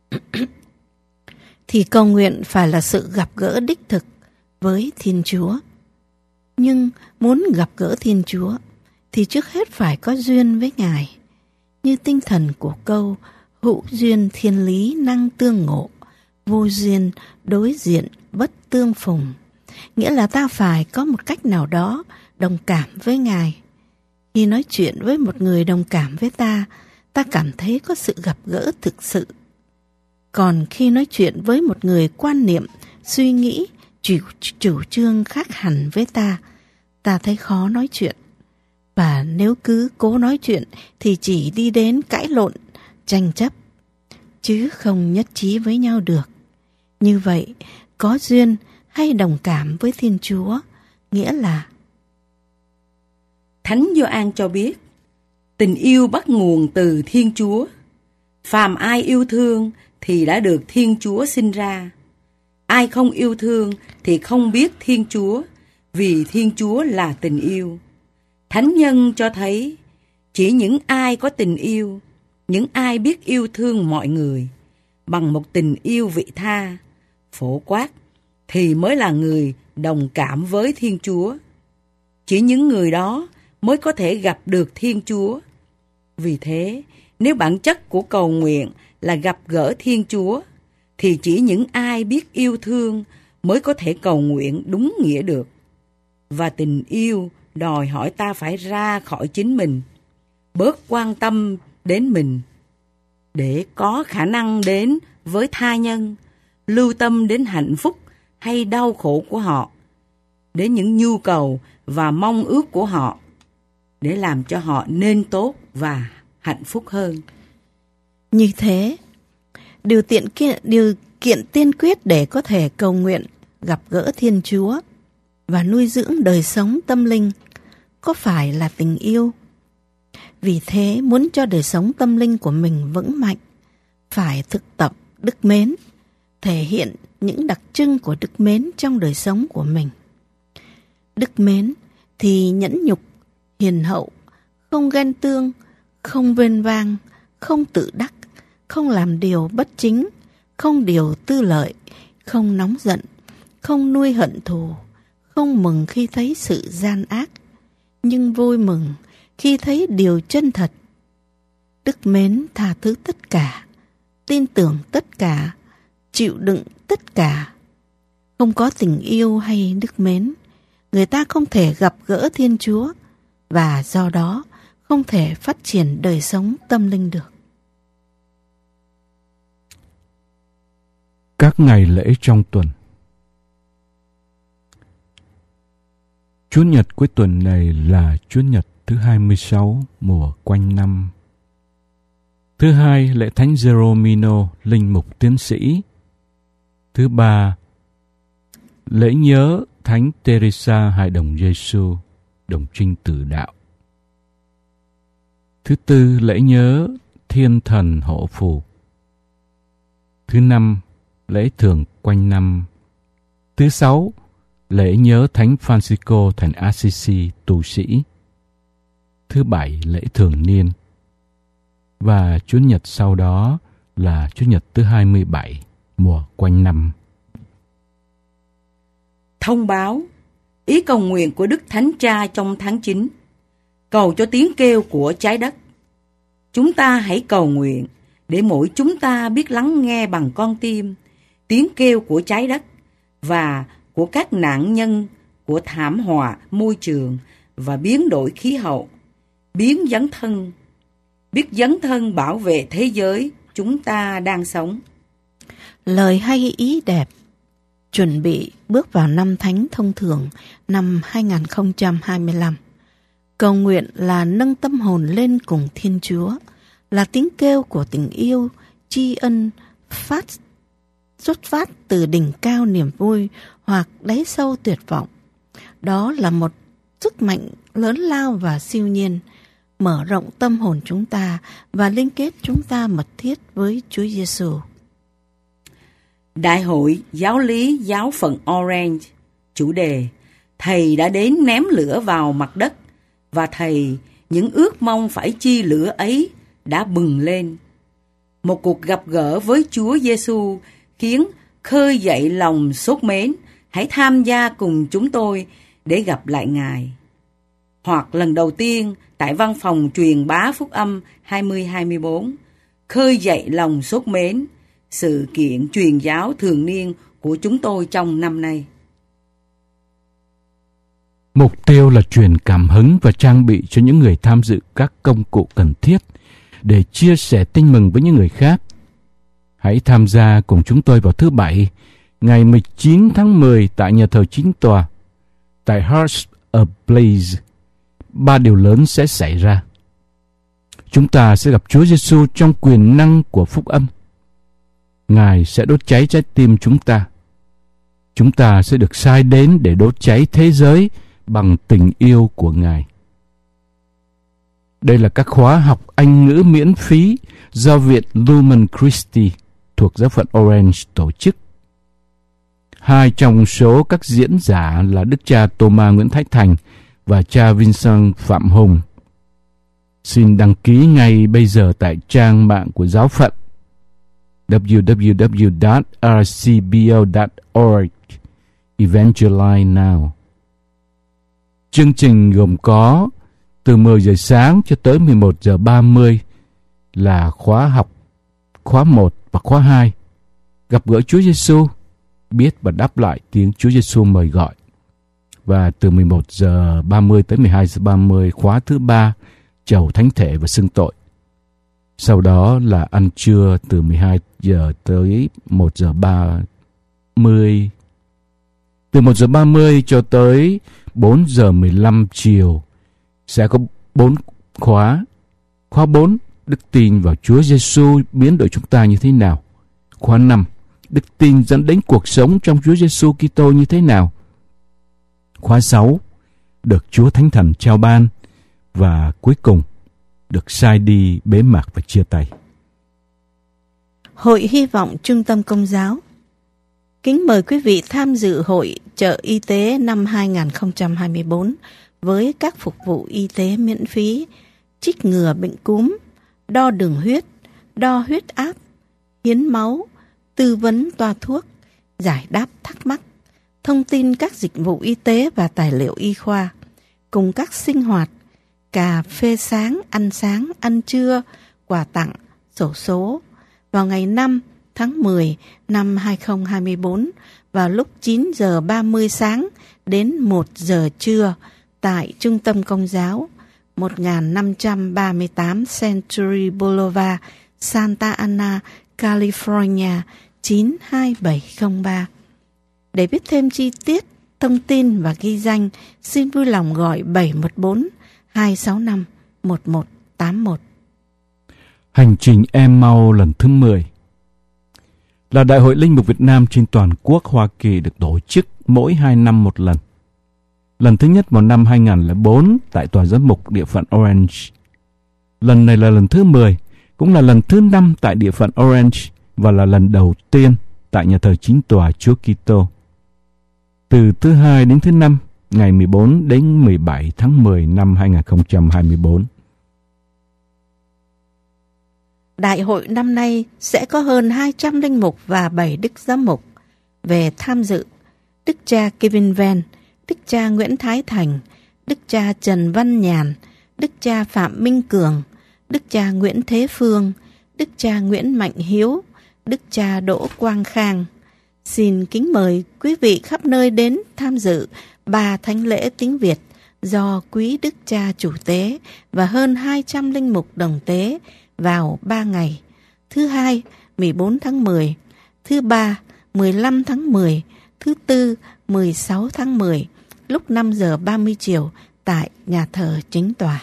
thì cầu nguyện phải là sự gặp gỡ đích thực với Thiên Chúa. Nhưng muốn gặp gỡ Thiên Chúa thì trước hết phải có duyên với Ngài, như tinh thần của câu hữu duyên thiên lý năng tương ngộ, vô duyên đối diện bất tương phùng. Nghĩa là ta phải có một cách nào đó đồng cảm với Ngài. Khi nói chuyện với một người đồng cảm với ta, ta cảm thấy có sự gặp gỡ thực sự. Còn khi nói chuyện với một người quan niệm, suy nghĩ, chủ, chủ trương khác hẳn với ta, ta thấy khó nói chuyện. Và nếu cứ cố nói chuyện thì chỉ đi đến cãi lộn, tranh chấp, chứ không nhất trí với nhau được. Như vậy, có duyên hay đồng cảm với Thiên Chúa, nghĩa là Thánh Gioan cho biết, tình yêu bắt nguồn từ Thiên Chúa. Phàm ai yêu thương thì đã được Thiên Chúa sinh ra. Ai không yêu thương thì không biết Thiên Chúa, vì Thiên Chúa là tình yêu. Thánh nhân cho thấy, chỉ những ai có tình yêu, những ai biết yêu thương mọi người, bằng một tình yêu vị tha, phổ quát, thì mới là người đồng cảm với Thiên Chúa. Chỉ những người đó mới có thể gặp được Thiên Chúa. Vì thế, nếu bản chất của cầu nguyện là gặp gỡ Thiên Chúa, thì chỉ những ai biết yêu thương mới có thể cầu nguyện đúng nghĩa được. Và tình yêu đòi hỏi ta phải ra khỏi chính mình, bớt quan tâm đến mình, để có khả năng đến với tha nhân, lưu tâm đến hạnh phúc hay đau khổ của họ, đến những nhu cầu và mong ước của họ, để làm cho họ nên tốt và hạnh phúc hơn. Như thế, điều kiện, điều kiện tiên quyết để có thể cầu nguyện gặp gỡ Thiên Chúa và nuôi dưỡng đời sống tâm linh có phải là tình yêu? Vì thế, muốn cho đời sống tâm linh của mình vững mạnh, phải thực tập đức mến, thể hiện những đặc trưng của đức mến trong đời sống của mình. Đức mến thì nhẫn nhục, hiền hậu, không ghen tương, không vênh vang, không tự đắc, không làm điều bất chính, không điều tư lợi, không nóng giận, không nuôi hận thù, không mừng khi thấy sự gian ác, nhưng vui mừng khi thấy điều chân thật. Đức mến tha thứ tất cả, tin tưởng tất cả, chịu đựng tất cả. Không có tình yêu hay đức mến, người ta không thể gặp gỡ Thiên Chúa và do đó không thể phát triển đời sống tâm linh được. Các ngày lễ trong tuần. Chúa Nhật cuối tuần này là Chúa Nhật thứ hai mươi sáu mùa quanh năm. Thứ hai, lễ Thánh Jeromino, linh mục tiến sĩ. Thứ ba, lễ nhớ Thánh Teresa Hài Đồng Giêsu, đồng trinh tử đạo. Thứ tư, lễ nhớ Thiên Thần Hộ Phù. Thứ năm, lễ thường quanh năm. Thứ sáu, lễ nhớ Thánh Francisco thành Assisi tu sĩ. Thứ bảy, lễ thường niên. Và Chúa Nhật sau đó là Chúa Nhật thứ hai mươi bảy mùa quanh năm. Thông báo ý cầu nguyện của Đức Thánh Cha trong tháng chín. Cầu cho tiếng kêu của trái đất. Chúng ta hãy cầu nguyện để mỗi chúng ta biết lắng nghe bằng con tim tiếng kêu của trái đất và của các nạn nhân của thảm họa môi trường và biến đổi khí hậu, biến dấn thân, biết dấn thân bảo vệ thế giới chúng ta đang sống. Lời hay ý đẹp. Chuẩn bị bước vào năm Thánh thông thường năm hai không hai lăm. Cầu nguyện là nâng tâm hồn lên cùng Thiên Chúa, là tiếng kêu của tình yêu, tri ân, phát xuất phát từ đỉnh cao niềm vui hoặc đáy sâu tuyệt vọng. Đó là một sức mạnh lớn lao và siêu nhiên, mở rộng tâm hồn chúng ta và liên kết chúng ta mật thiết với Chúa Giêsu. Đại hội Giáo lý Giáo phận Orange, chủ đề Thầy đã đến ném lửa vào mặt đất, và Thầy, những ước mong phải chi lửa ấy đã bừng lên. Một cuộc gặp gỡ với Chúa Giêsu khiến khơi dậy lòng sốt mến. Hãy tham gia cùng chúng tôi để gặp lại Ngài. Hoặc lần đầu tiên tại văn phòng truyền bá phúc âm hai mươi hai mươi bốn, khơi dậy lòng sốt mến, sự kiện truyền giáo thường niên của chúng tôi trong năm nay. Mục tiêu là truyền cảm hứng và trang bị cho những người tham dự các công cụ cần thiết để chia sẻ tin mừng với những người khác. Hãy tham gia cùng chúng tôi vào thứ Bảy, ngày mười chín tháng mười tại nhà thờ Chính Tòa, tại Hearts Ablaze. Ba điều lớn sẽ xảy ra. Chúng ta sẽ gặp Chúa Giêsu trong quyền năng của phúc âm. Ngài sẽ đốt cháy trái tim chúng ta. Chúng ta sẽ được sai đến để đốt cháy thế giới bằng tình yêu của Ngài. Đây là các khóa học Anh ngữ miễn phí do Viện Lumen Christi thuộc giáo phận Orange tổ chức. Hai trong số các diễn giả là Đức cha Thomas Nguyễn Thái Thành và cha Vincent Phạm Hùng. Xin đăng ký ngay bây giờ tại trang mạng của giáo phận w w w chấm r c b o chấm org. Evangelize now. Chương trình gồm có từ mười giờ sáng cho tới mười một giờ ba mươi là khóa học khóa một và khóa hai. Gặp gỡ Chúa Giêsu, biết và đáp lại tiếng Chúa Giêsu mời gọi. Và từ mười một giờ ba mươi tới mười hai giờ ba mươi khóa thứ ba, chầu thánh thể và xưng tội. Sau đó là ăn trưa từ mười hai giờ tới một giờ ba mươi. Từ một giờ ba mươi cho tới bốn giờ mười lăm chiều sẽ có bốn khóa. Khóa bốn, đức tin vào Chúa Giêsu biến đổi chúng ta như thế nào. Khóa năm, đức tin dẫn đến cuộc sống trong Chúa Giêsu Kitô như thế nào? Khóa sáu, được Chúa Thánh Thần trao ban, và cuối cùng được sai đi bế mạc và chia tay. Hội Hy vọng Trung tâm Công giáo kính mời quý vị tham dự hội chợ y tế năm hai không hai tư với các phục vụ y tế miễn phí, chích ngừa bệnh cúm, đo đường huyết, đo huyết áp, hiến máu, tư vấn toa thuốc, giải đáp thắc mắc, thông tin các dịch vụ y tế và tài liệu y khoa, cùng các sinh hoạt, cà phê sáng, ăn sáng, ăn trưa, quà tặng, xổ số, vào ngày năm tháng mười năm hai không hai tư vào lúc chín giờ ba mươi sáng đến một giờ trưa tại Trung tâm Công giáo một nghìn năm trăm ba mươi tám Century Boulevard, Santa Ana, California chín hai bảy không ba. Để biết thêm chi tiết, thông tin và ghi danh, xin vui lòng gọi bảy một bốn hai sáu năm một một tám một. Hành trình Emmaus lần thứ mười là Đại hội Linh mục Việt Nam trên toàn quốc Hoa Kỳ, được tổ chức mỗi hai năm một lần. Lần thứ nhất vào năm hai nghìn lẻ bốn tại Tòa Giám mục địa phận Orange. Lần này là lần thứ mười, cũng là lần thứ năm tại địa phận Orange và là lần đầu tiên tại nhà thờ Chính tòa Chúa Kitô. Từ thứ hai đến thứ năm, ngày mười bốn đến mười bảy tháng mười năm hai nghìn không trăm hai mươi tư. Đại hội năm nay sẽ có hơn hai trăm linh mục và bảy đức giám mục về tham dự. Đức cha Kevin Van, Đức cha Nguyễn Thái Thành, Đức cha Trần Văn Nhàn, Đức cha Phạm Minh Cường, Đức cha Nguyễn Thế Phương, Đức cha Nguyễn Mạnh Hiếu, Đức cha Đỗ Quang Khang. Xin kính mời quý vị khắp nơi đến tham dự ba thánh lễ tiếng Việt do quý Đức cha chủ tế và hơn hai trăm linh mục đồng tế vào ba ngày: thứ hai mười bốn tháng mười, thứ ba mười lăm tháng mười, thứ tư mười sáu tháng mười, lúc năm giờ ba mươi chiều tại nhà thờ Chính tòa.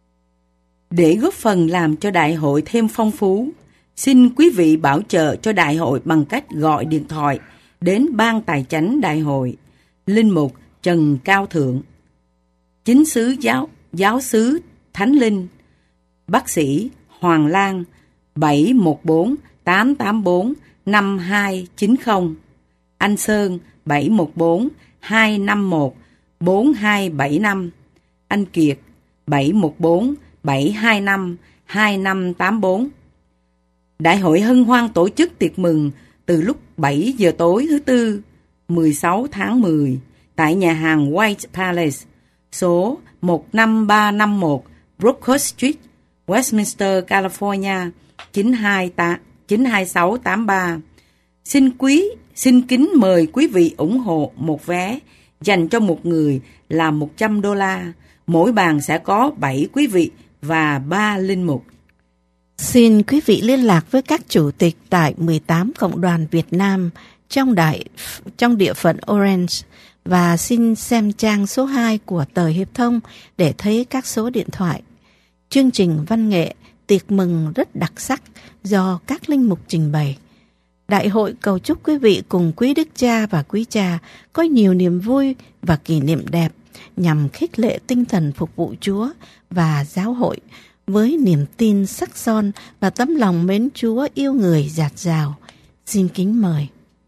Để góp phần làm cho đại hội thêm phong phú, xin quý vị bảo trợ cho đại hội bằng cách gọi điện thoại đến Ban Tài chánh Đại hội, Linh mục Trần Cao Thượng, Chính sứ giáo giáo sứ Thánh Linh, bác sĩ Hoàng Lan, bảy một bốn tám tám bốn năm hai chín không, anh Sơn bảy một bốn hai năm một bốn hai bảy năm, anh Kiệt bảy một bốn bảy hai năm hai năm tám bốn. Đại hội hân hoan tổ chức tiệc mừng từ lúc bảy giờ tối thứ Tư, mười sáu tháng mười tại nhà hàng White Palace, số một năm ba năm một Brookhurst Street, Westminster, California chín hai sáu tám ba. Xin quý, xin kính mời quý vị ủng hộ một vé dành cho một người là một trăm đô la. Mỗi bàn sẽ có bảy quý vị và ba linh mục. Xin quý vị liên lạc với các chủ tịch tại mười tám cộng đoàn Việt Nam trong đại trong địa phận Orange và xin xem trang số hai của tờ Hiệp Thông để thấy các số điện thoại. Chương trình văn nghệ tiệc mừng rất đặc sắc do các linh mục trình bày. Đại hội cầu chúc quý vị cùng quý đức cha và quý cha có nhiều niềm vui và kỷ niệm đẹp nhằm khích lệ tinh thần phục vụ Chúa và giáo hội với niềm tin sắc son và tấm lòng mến Chúa yêu người dạt dào. Xin kính mời.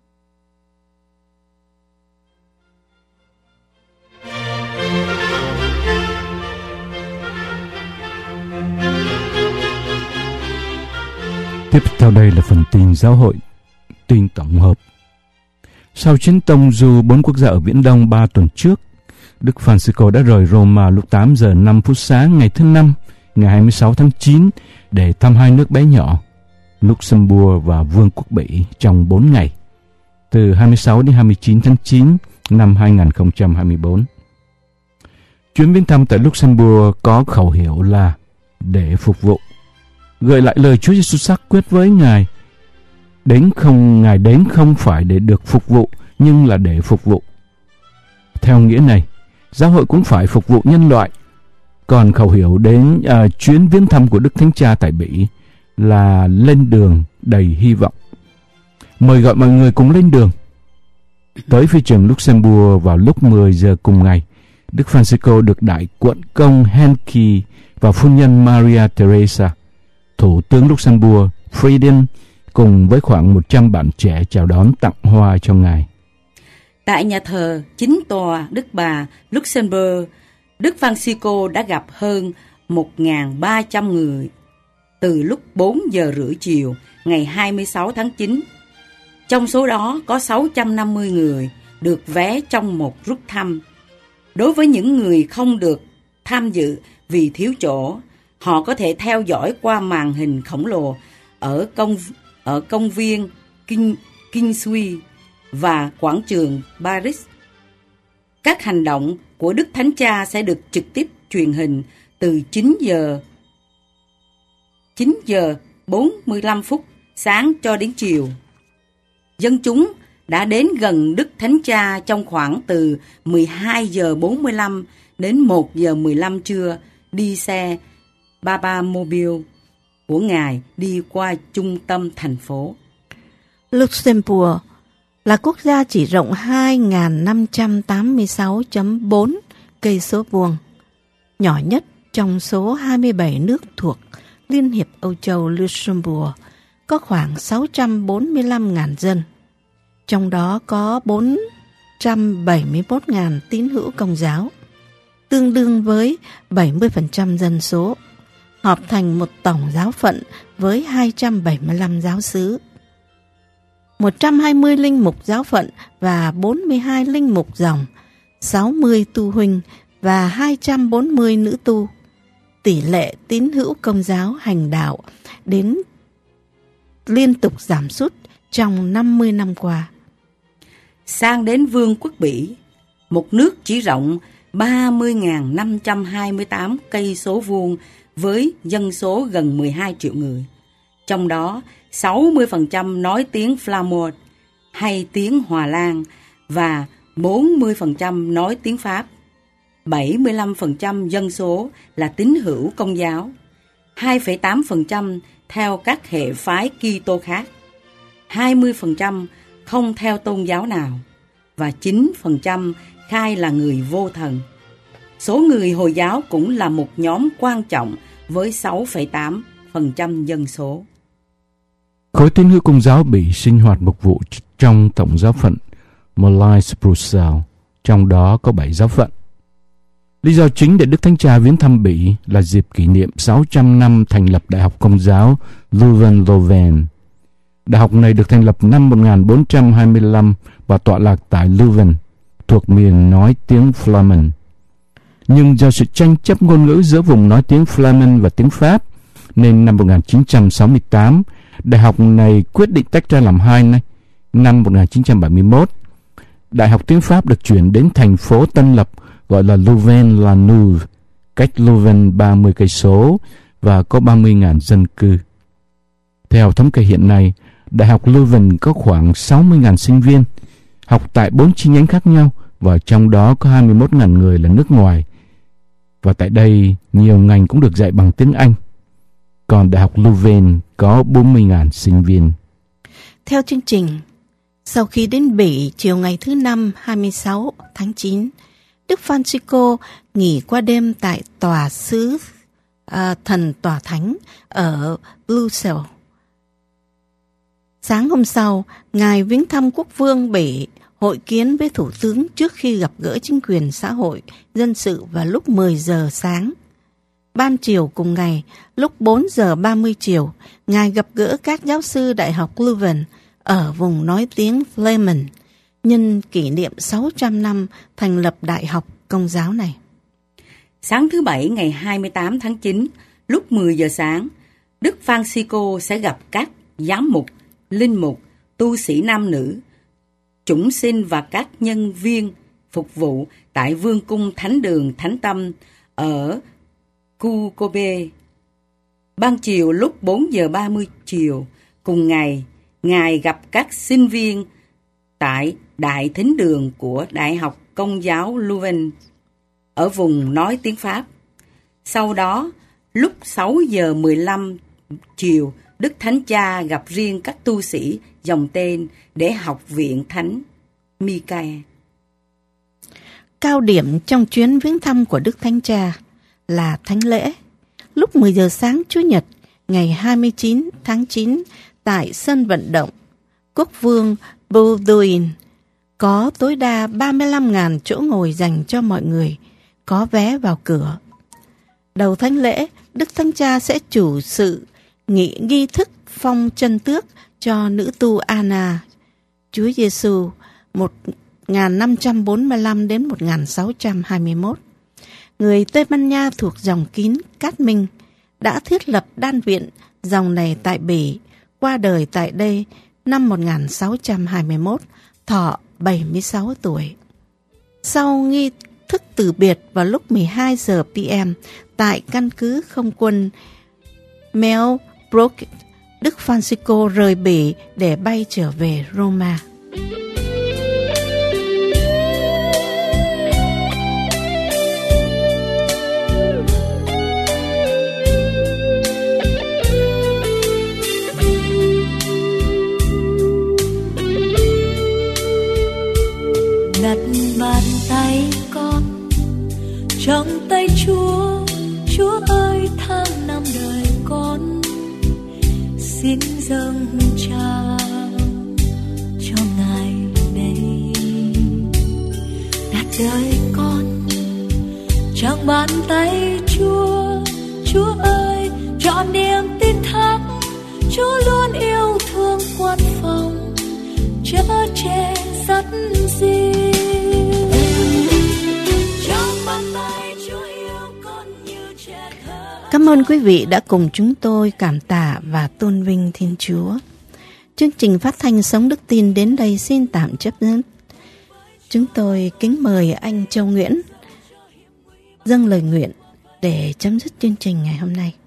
Tiếp theo đây là phần tin giáo hội, tin tổng hợp. Sau chuyến tông du bốn quốc gia ở Viễn Đông ba tuần trước, Đức Francisco đã rời Roma lúc tám giờ năm phút sáng ngày thứ Năm, ngày hai mươi sáu tháng chín để thăm hai nước bé nhỏ, Luxembourg và Vương quốc Bỉ trong bốn ngày, từ hai mươi sáu đến hai mươi chín tháng chín năm hai nghìn không trăm hai mươi tư. Chuyến viếng thăm tại Luxembourg có khẩu hiệu là để phục vụ, gợi lại lời Chúa Giêsu xác quyết với Ngài. Đến không, Ngài đến không phải để được phục vụ, nhưng là để phục vụ. Theo nghĩa này, giáo hội cũng phải phục vụ nhân loại. Còn khẩu hiệu đến uh, chuyến viếng thăm của Đức Thánh Cha tại Bỉ là lên đường đầy hy vọng. mời gọi mọi người cùng lên đường. Tới phi trường Luxembourg vào lúc mười giờ cùng ngày, Đức Francisco được Đại Quận công Henke và phu nhân Maria Theresa, Thủ tướng Luxembourg Frieden cùng với khoảng một trăm bạn trẻ chào đón tặng hoa cho ngài. Tại nhà thờ chính tòa Đức Bà Luxembourg, Đức Francisco đã gặp hơn một nghìn ba trăm người từ lúc bốn giờ rưỡi chiều ngày hai mươi sáu tháng chín. Trong số đó có sáu trăm năm mươi người được vé trong một rút thăm. Đối với những người không được tham dự vì thiếu chỗ, họ có thể theo dõi qua màn hình khổng lồ ở công ở công viên King, Kingsway và quảng trường Paris. Các hành động của Đức Thánh Cha sẽ được trực tiếp truyền hình từ chín giờ bốn mươi lăm phút sáng cho đến chiều. Dân chúng đã đến gần Đức Thánh Cha trong khoảng từ mười hai giờ bốn mươi lăm đến một giờ mười lăm trưa, đi xe Babamobile của Ngài đi qua trung tâm thành phố. Luxembourg là quốc gia chỉ rộng hai nghìn năm trăm tám mươi sáu phẩy bốn cây số vuông, nhỏ nhất trong số hai mươi bảy nước thuộc Liên hiệp Âu Châu. Luxembourg có khoảng sáu trăm bốn mươi lăm nghìn dân, trong đó có bốn trăm bảy mươi mốt nghìn tín hữu Công giáo, tương đương với bảy mươi phần trăm dân số, họp thành một tổng giáo phận với hai trăm bảy mươi lăm giáo xứ, một trăm hai mươi linh mục giáo phận và bốn mươi hai linh mục dòng, sáu mươi tu huynh và hai trăm bốn mươi nữ tu. Tỷ lệ tín hữu Công giáo hành đạo đến liên tục giảm sút trong năm mươi năm qua. Sang đến Vương quốc Bỉ, một nước chỉ rộng ba mươi nghìn năm trăm hai mươi tám cây số vuông với dân số gần mười hai triệu người. Trong đó, sáu mươi phần trăm nói tiếng Flamand hay tiếng Hòa Lan và bốn mươi phần trăm nói tiếng Pháp. bảy mươi lăm phần trăm dân số là tín hữu Công giáo, hai phẩy tám phần trăm theo các hệ phái Kitô khác, hai mươi phần trăm không theo tôn giáo nào và chín phần trăm khai là người vô thần. Số người Hồi giáo cũng là một nhóm quan trọng với sáu phẩy tám phần trăm dân số. Khối tín hữu Công giáo Bỉ sinh hoạt mục vụ trong tổng giáo phận Molise Bruxelles, trong đó có bảy giáo phận. Lý do chính để Đức Thánh Cha viếng thăm Bỉ là dịp kỷ niệm sáu trăm năm thành lập Đại học Công giáo Leuven-Leuven. Đại học này được thành lập năm một nghìn bốn trăm hai mươi lăm và tọa lạc tại Leuven, thuộc miền nói tiếng Flamand. Nhưng do sự tranh chấp ngôn ngữ giữa vùng nói tiếng Flamand và tiếng Pháp, nên năm một nghìn chín trăm sáu mươi tám, đại học này quyết định tách ra làm hai. Này, năm một nghìn chín trăm bảy mươi mốt, Đại học tiếng Pháp được chuyển đến thành phố Tân Lập gọi là Louvain-la-Neuve, cách Leuven ba mươi cây số và có ba mươi nghìn dân cư. Theo thống kê hiện nay, Đại học Leuven có khoảng sáu mươi nghìn sinh viên, học tại bốn chi nhánh khác nhau và trong đó có hai mươi mốt nghìn người là nước ngoài. Và tại đây, nhiều ngành cũng được dạy bằng tiếng Anh. Còn Đại học Leuven có bốn mươi nghìn sinh viên. Theo chương trình, sau khi đến Bỉ chiều ngày thứ Năm hai mươi sáu tháng chín, Đức Francisco nghỉ qua đêm tại tòa xứ à, Thần Tòa Thánh ở Bruxelles. Sáng hôm sau, Ngài viếng thăm quốc vương Bỉ, hội kiến với thủ tướng trước khi gặp gỡ chính quyền xã hội, dân sự vào lúc mười giờ sáng. Ban chiều cùng ngày, lúc bốn giờ ba mươi chiều, Ngài gặp gỡ các giáo sư Đại học Leuven ở vùng nói tiếng Flamand, nhân kỷ niệm sáu trăm năm thành lập Đại học Công giáo này. Sáng thứ Bảy ngày hai mươi tám tháng chín, lúc mười giờ sáng, Đức Francisco sẽ gặp các giám mục, linh mục, tu sĩ nam nữ, chủng sinh và các nhân viên phục vụ tại Vương cung Thánh đường Thánh Tâm ở Kukobe. Ban chiều lúc bốn giờ ba mươi chiều, cùng ngày, Ngài gặp các sinh viên tại Đại Thính đường của Đại học Công giáo Leuven ở vùng nói tiếng Pháp. Sau đó, lúc sáu giờ mười lăm chiều, Đức Thánh Cha gặp riêng các tu sĩ dòng tên để học viện Thánh Michael. Cao điểm trong chuyến viếng thăm của Đức Thánh Cha là thánh lễ. Lúc mười giờ sáng Chủ nhật ngày hai mươi chín tháng chín tại sân vận động Quốc vương Baldwin có tối đa ba mươi lăm nghìn chỗ ngồi dành cho mọi người, có vé vào cửa. Đầu thánh lễ, Đức Thánh Cha sẽ chủ sự nghị nghi thức phong chân tước cho nữ tu Anna, Chúa Giêsu một nghìn năm trăm bốn mươi lăm đến một nghìn sáu trăm hai mươi mốt. Người Tây Ban Nha thuộc dòng kín Cát Minh đã thiết lập đan viện dòng này tại Bỉ, qua đời tại đây năm một nghìn sáu trăm hai mươi mốt, thọ bảy mươi sáu tuổi. Sau nghi thức từ biệt vào lúc mười hai giờ pê em tại căn cứ không quân Millbrook, Đức Francisco rời Bỉ để bay trở về Roma. Đặt bàn tay con trong tay Chúa, Chúa ơi tháng năm đời con xin dâng trao cho Ngài đây. Đặt đời con trong bàn tay Chúa, Chúa ơi trọn niềm tin thác, Chúa luôn yêu thương quan phòng chở che dắt gì. Cảm ơn quý vị đã cùng chúng tôi cảm tạ và tôn vinh Thiên Chúa. Chương trình phát thanh Sống Đức Tin đến đây xin tạm chấm dứt. Chúng tôi kính mời anh Châu Nguyễn dâng lời nguyện để chấm dứt chương trình ngày hôm nay.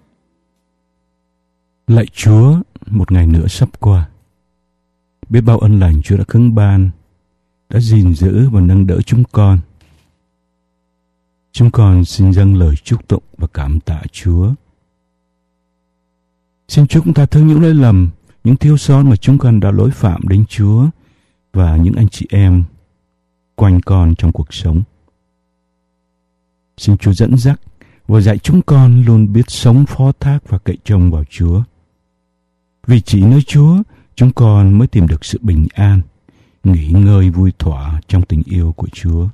Lạy Chúa, một ngày nữa sắp qua. Biết bao ân lành Chúa đã khấn ban, đã gìn giữ và nâng đỡ chúng con. Chúng con xin dâng lời chúc tụng và cảm tạ Chúa. Xin Chúa cũng tha thứ những lỗi lầm, những thiếu sót mà chúng con đã lỗi phạm đến Chúa và những anh chị em quanh con trong cuộc sống. Xin Chúa dẫn dắt và dạy chúng con luôn biết sống phó thác và cậy trông vào Chúa. Vì chỉ nơi Chúa, chúng con mới tìm được sự bình an, nghỉ ngơi vui thỏa trong tình yêu của Chúa.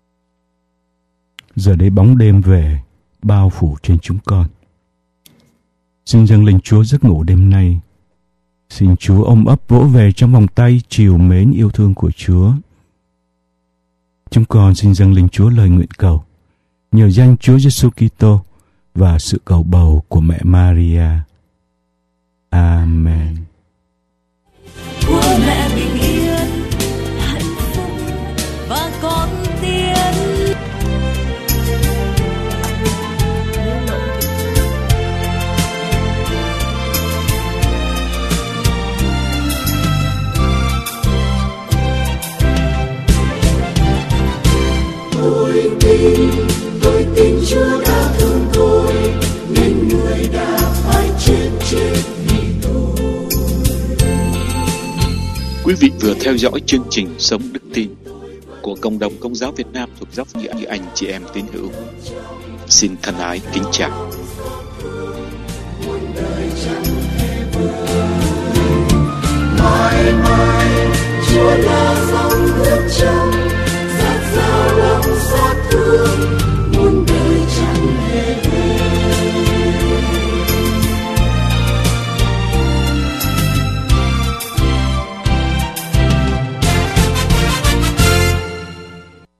Giờ đây bóng đêm về, bao phủ trên chúng con. Xin dâng lên Chúa giấc ngủ đêm nay. Xin Chúa ôm ấp vỗ về trong vòng tay trìu mến yêu thương của Chúa. Chúng con xin dâng lên Chúa lời nguyện cầu, nhờ danh Chúa Giêsu Kitô và sự cầu bầu của mẹ Maria. Amen. Của mẹ bình yên, hạnh phúc và con tiến. Tôi tin, tôi tin Chúa đã thương tôi, nên người đã phải chết chết vì tôi. Quý vị vừa theo dõi chương trình Sống Đức Tin của Cộng đồng Công giáo Việt Nam thuộc giáo phận như anh chị em tín hữu. Xin thân ái kính chào. Mãi